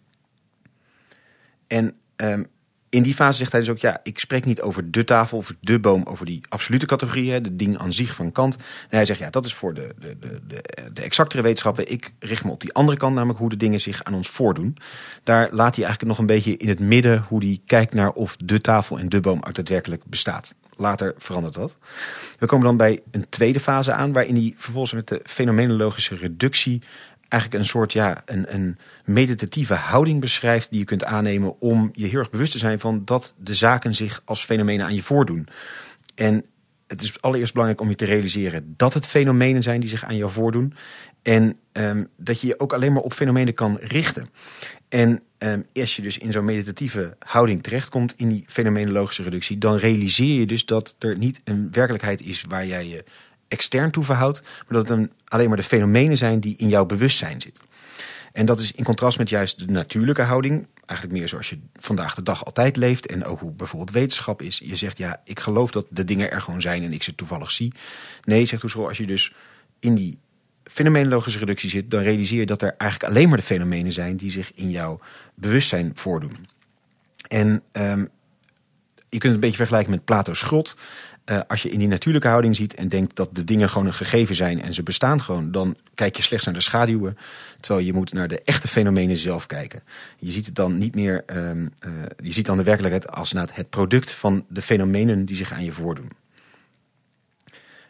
A: En um, in die fase zegt hij dus ook, ja, ik spreek niet over de tafel of de boom, over die absolute categorieën, de ding aan zich van Kant. En hij zegt, ja, dat is voor de, de, de, de, de exactere wetenschappen. Ik richt me op die andere kant, namelijk hoe de dingen zich aan ons voordoen. Daar laat hij eigenlijk nog een beetje in het midden hoe hij kijkt naar of de tafel en de boom ook daadwerkelijk bestaat. Later verandert dat. We komen dan bij een tweede fase aan, waarin hij vervolgens met de fenomenologische reductie eigenlijk een soort ja, een, een meditatieve houding beschrijft die je kunt aannemen om je heel erg bewust te zijn van dat de zaken zich als fenomenen aan je voordoen. En het is allereerst belangrijk om je te realiseren dat het fenomenen zijn die zich aan jou voordoen. En um, dat je je ook alleen maar op fenomenen kan richten. En um, als je dus in zo'n meditatieve houding terechtkomt in die fenomenologische reductie, dan realiseer je dus dat er niet een werkelijkheid is waar jij je extern toe verhoudt, maar dat het een, alleen maar de fenomenen zijn die in jouw bewustzijn zitten. En dat is in contrast met juist de natuurlijke houding, eigenlijk meer zoals je vandaag de dag altijd leeft en ook hoe bijvoorbeeld wetenschap is. Je zegt, ja, ik geloof dat de dingen er gewoon zijn en ik ze toevallig zie. Nee, zegt Husserl, als je dus in die fenomenologische reductie zit, dan realiseer je dat er eigenlijk alleen maar de fenomenen zijn die zich in jouw bewustzijn voordoen. En um, je kunt het een beetje vergelijken met Plato's grot. Uh, als je in die natuurlijke houding ziet en denkt dat de dingen gewoon een gegeven zijn en ze bestaan gewoon, dan kijk je slechts naar de schaduwen, terwijl je moet naar de echte fenomenen zelf kijken. Je ziet het dan niet meer, um, uh, je ziet dan de werkelijkheid als het product van de fenomenen die zich aan je voordoen.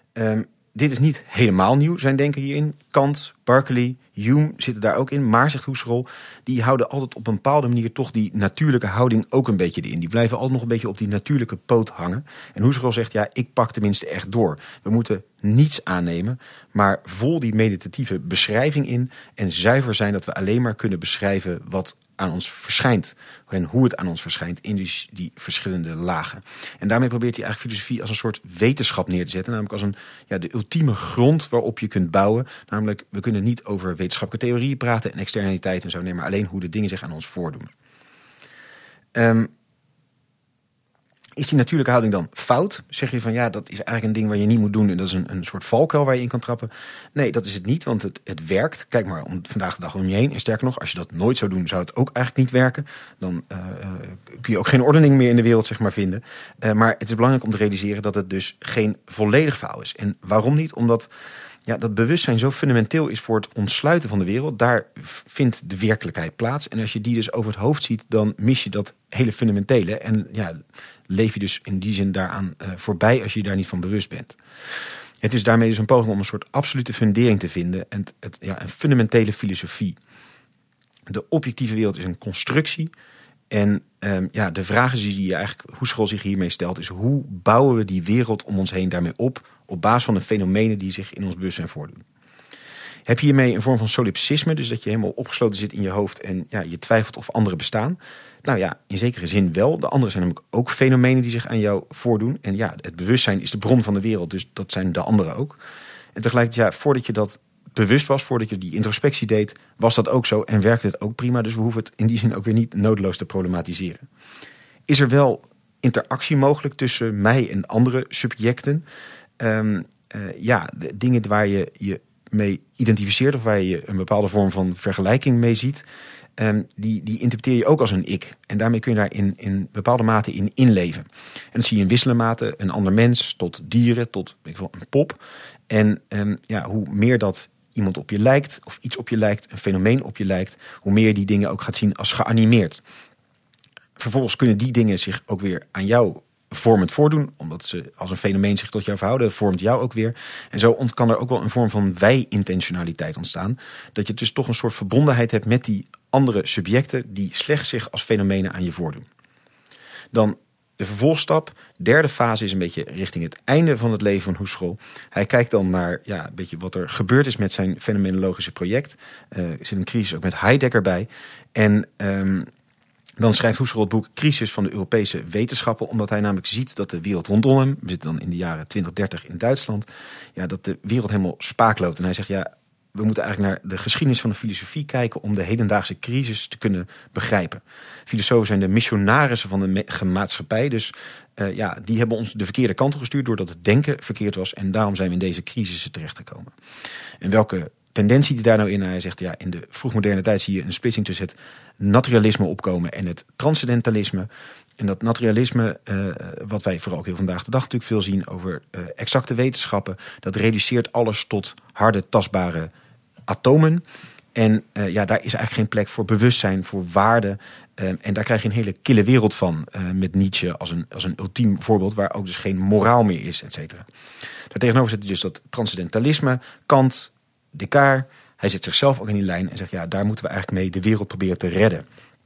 A: Um, dit is niet helemaal nieuw, zijn denken hierin. Kant, Berkeley, Hume zitten daar ook in. Maar, zegt Husserl, die houden altijd op een bepaalde manier toch die natuurlijke houding ook een beetje erin. Die blijven altijd nog een beetje op die natuurlijke poot hangen. En Husserl zegt, ja, ik pak tenminste echt door. We moeten niets aannemen, maar vol die meditatieve beschrijving in. En zuiver zijn dat we alleen maar kunnen beschrijven wat aan ons verschijnt. En hoe het aan ons verschijnt in die, die verschillende lagen. En daarmee probeert hij eigenlijk filosofie als een soort wetenschap neer te zetten. Namelijk als een, ja, de ultieme grond waarop je kunt bouwen. Namelijk, we kunnen niet over wetenschappelijke theorieën praten en externaliteit en zo. Nee, maar alleen hoe de dingen zich aan ons voordoen. Um, Is die natuurlijke houding dan fout? Zeg je van ja, dat is eigenlijk een ding waar je niet moet doen en dat is een, een soort valkuil waar je in kan trappen. Nee, dat is het niet, want het, het werkt. Kijk maar om vandaag de dag om je heen. En sterker nog, als je dat nooit zou doen, zou het ook eigenlijk niet werken. Dan uh, uh, kun je ook geen ordening meer in de wereld zeg maar vinden. Uh, maar het is belangrijk om te realiseren dat het dus geen volledig verhaal is. En waarom niet? Omdat ja, dat bewustzijn zo fundamenteel is voor het ontsluiten van de wereld. Daar vindt de werkelijkheid plaats. En als je die dus over het hoofd ziet, dan mis je dat hele fundamentele. En ja, leef je dus in die zin daaraan uh, voorbij als je je daar niet van bewust bent. Het is daarmee dus een poging om een soort absolute fundering te vinden. En het, het, ja, een fundamentele filosofie. De objectieve wereld is een constructie. En um, ja, de vraag is die je eigenlijk Husserl zich hiermee stelt, is hoe bouwen we die wereld om ons heen daarmee op, op basis van de fenomenen die zich in ons bewustzijn voordoen. Heb je hiermee een vorm van solipsisme, dus dat je helemaal opgesloten zit in je hoofd en ja, je twijfelt of anderen bestaan? Nou ja, in zekere zin wel. De anderen zijn namelijk ook fenomenen die zich aan jou voordoen. En ja, het bewustzijn is de bron van de wereld, dus dat zijn de anderen ook. En tegelijkertijd, ja, voordat je dat bewust was, voordat je die introspectie deed, was dat ook zo en werkte het ook prima. Dus we hoeven het in die zin ook weer niet nodeloos te problematiseren. Is er wel interactie mogelijk tussen mij en andere subjecten? Um, uh, ja, de dingen waar je je mee identificeert of waar je een bepaalde vorm van vergelijking mee ziet, um, die, die interpreteer je ook als een ik. En daarmee kun je daar in, in bepaalde mate in inleven. En dat zie je in wisselende mate, een ander mens tot dieren, tot weet ik wel, een pop. En um, ja, hoe meer dat iemand op je lijkt, of iets op je lijkt, een fenomeen op je lijkt, hoe meer je die dingen ook gaat zien als geanimeerd. Vervolgens kunnen die dingen zich ook weer aan jou vormend voordoen, omdat ze als een fenomeen zich tot jou verhouden, vormt jou ook weer. En zo kan er ook wel een vorm van wij-intentionaliteit ontstaan, dat je dus toch een soort verbondenheid hebt met die andere subjecten die slechts zich als fenomenen aan je voordoen. Dan de vervolgstap, derde fase is een beetje richting het einde van het leven van Husserl. Hij kijkt dan naar ja, een beetje wat er gebeurd is met zijn fenomenologische project. Uh, er zit een crisis ook met Heidegger bij. En um, dan schrijft Husserl het boek Crisis van de Europese wetenschappen, omdat hij namelijk ziet dat de wereld rondom hem, we zitten dan in de jaren twintig, dertig in Duitsland, ja, dat de wereld helemaal spaak loopt. En hij zegt, ja, we moeten eigenlijk naar de geschiedenis van de filosofie kijken om de hedendaagse crisis te kunnen begrijpen. Filosofen zijn de missionarissen van de maatschappij. Dus uh, ja, die hebben ons de verkeerde kant op gestuurd doordat het denken verkeerd was. En daarom zijn we in deze crisissen terechtgekomen. En welke tendentie die daar nou in? Hij zegt, ja, in de vroegmoderne tijd zie je een splitsing tussen het naturalisme opkomen en het transcendentalisme. En dat naturalisme, uh, wat wij vooral ook heel vandaag de dag natuurlijk veel zien over uh, exacte wetenschappen, dat reduceert alles tot harde, tastbare atomen. En uh, ja, daar is eigenlijk geen plek voor bewustzijn, voor waarde. Uh, en daar krijg je een hele kille wereld van, uh, met Nietzsche als een, als een ultiem voorbeeld, waar ook dus geen moraal meer is, et cetera. Daartegenover zit dus dat transcendentalisme, Kant, Descartes. Hij zet zichzelf ook in die lijn en zegt, ja, daar moeten we eigenlijk mee de wereld proberen te redden.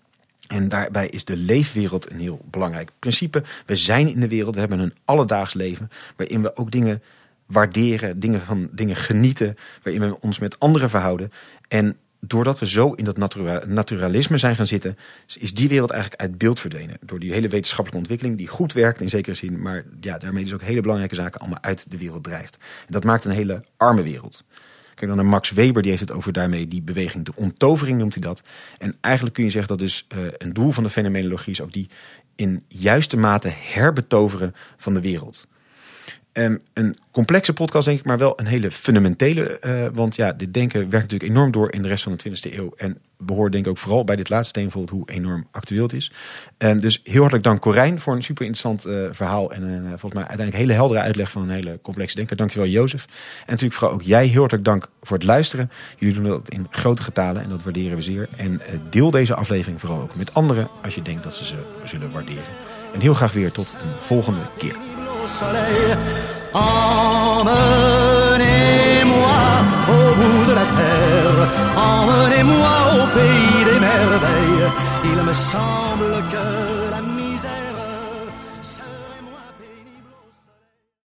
A: En daarbij is de leefwereld een heel belangrijk principe. We zijn in de wereld, we hebben een alledaags leven, waarin we ook dingen waarderen, dingen van dingen genieten, waarin we ons met anderen verhouden. En doordat we zo in dat natura- naturalisme zijn gaan zitten, is die wereld eigenlijk uit beeld verdwenen. Door die hele wetenschappelijke ontwikkeling, die goed werkt in zekere zin, maar ja, daarmee dus ook hele belangrijke zaken allemaal uit de wereld drijft. En dat maakt een hele arme wereld. Kijk dan naar Max Weber, die heeft het over daarmee die beweging, de onttovering noemt hij dat. En eigenlijk kun je zeggen dat dus uh, een doel van de fenomenologie is ook die in juiste mate herbetoveren van de wereld. Um, een complexe podcast denk ik, maar wel een hele fundamentele. Uh, want ja, dit denken werkt natuurlijk enorm door in de rest van de twintigste eeuw. En we horen denk ik ook vooral bij dit laatste thema bijvoorbeeld hoe enorm actueel het is. Um, dus heel hartelijk dank Corijn voor een super interessant uh, verhaal. En uh, volgens mij uiteindelijk hele heldere uitleg van een hele complexe denker. Dankjewel Jozef. En natuurlijk vooral ook jij heel hartelijk dank voor het luisteren. Jullie doen dat in grote getalen en dat waarderen we zeer. En uh, deel deze aflevering vooral ook met anderen als je denkt dat ze ze zullen waarderen. En heel graag weer tot een volgende keer.
C: Soleil, Emmenez-moi au bout de la terre, emmenez-moi au pays des merveilles. Il me semble que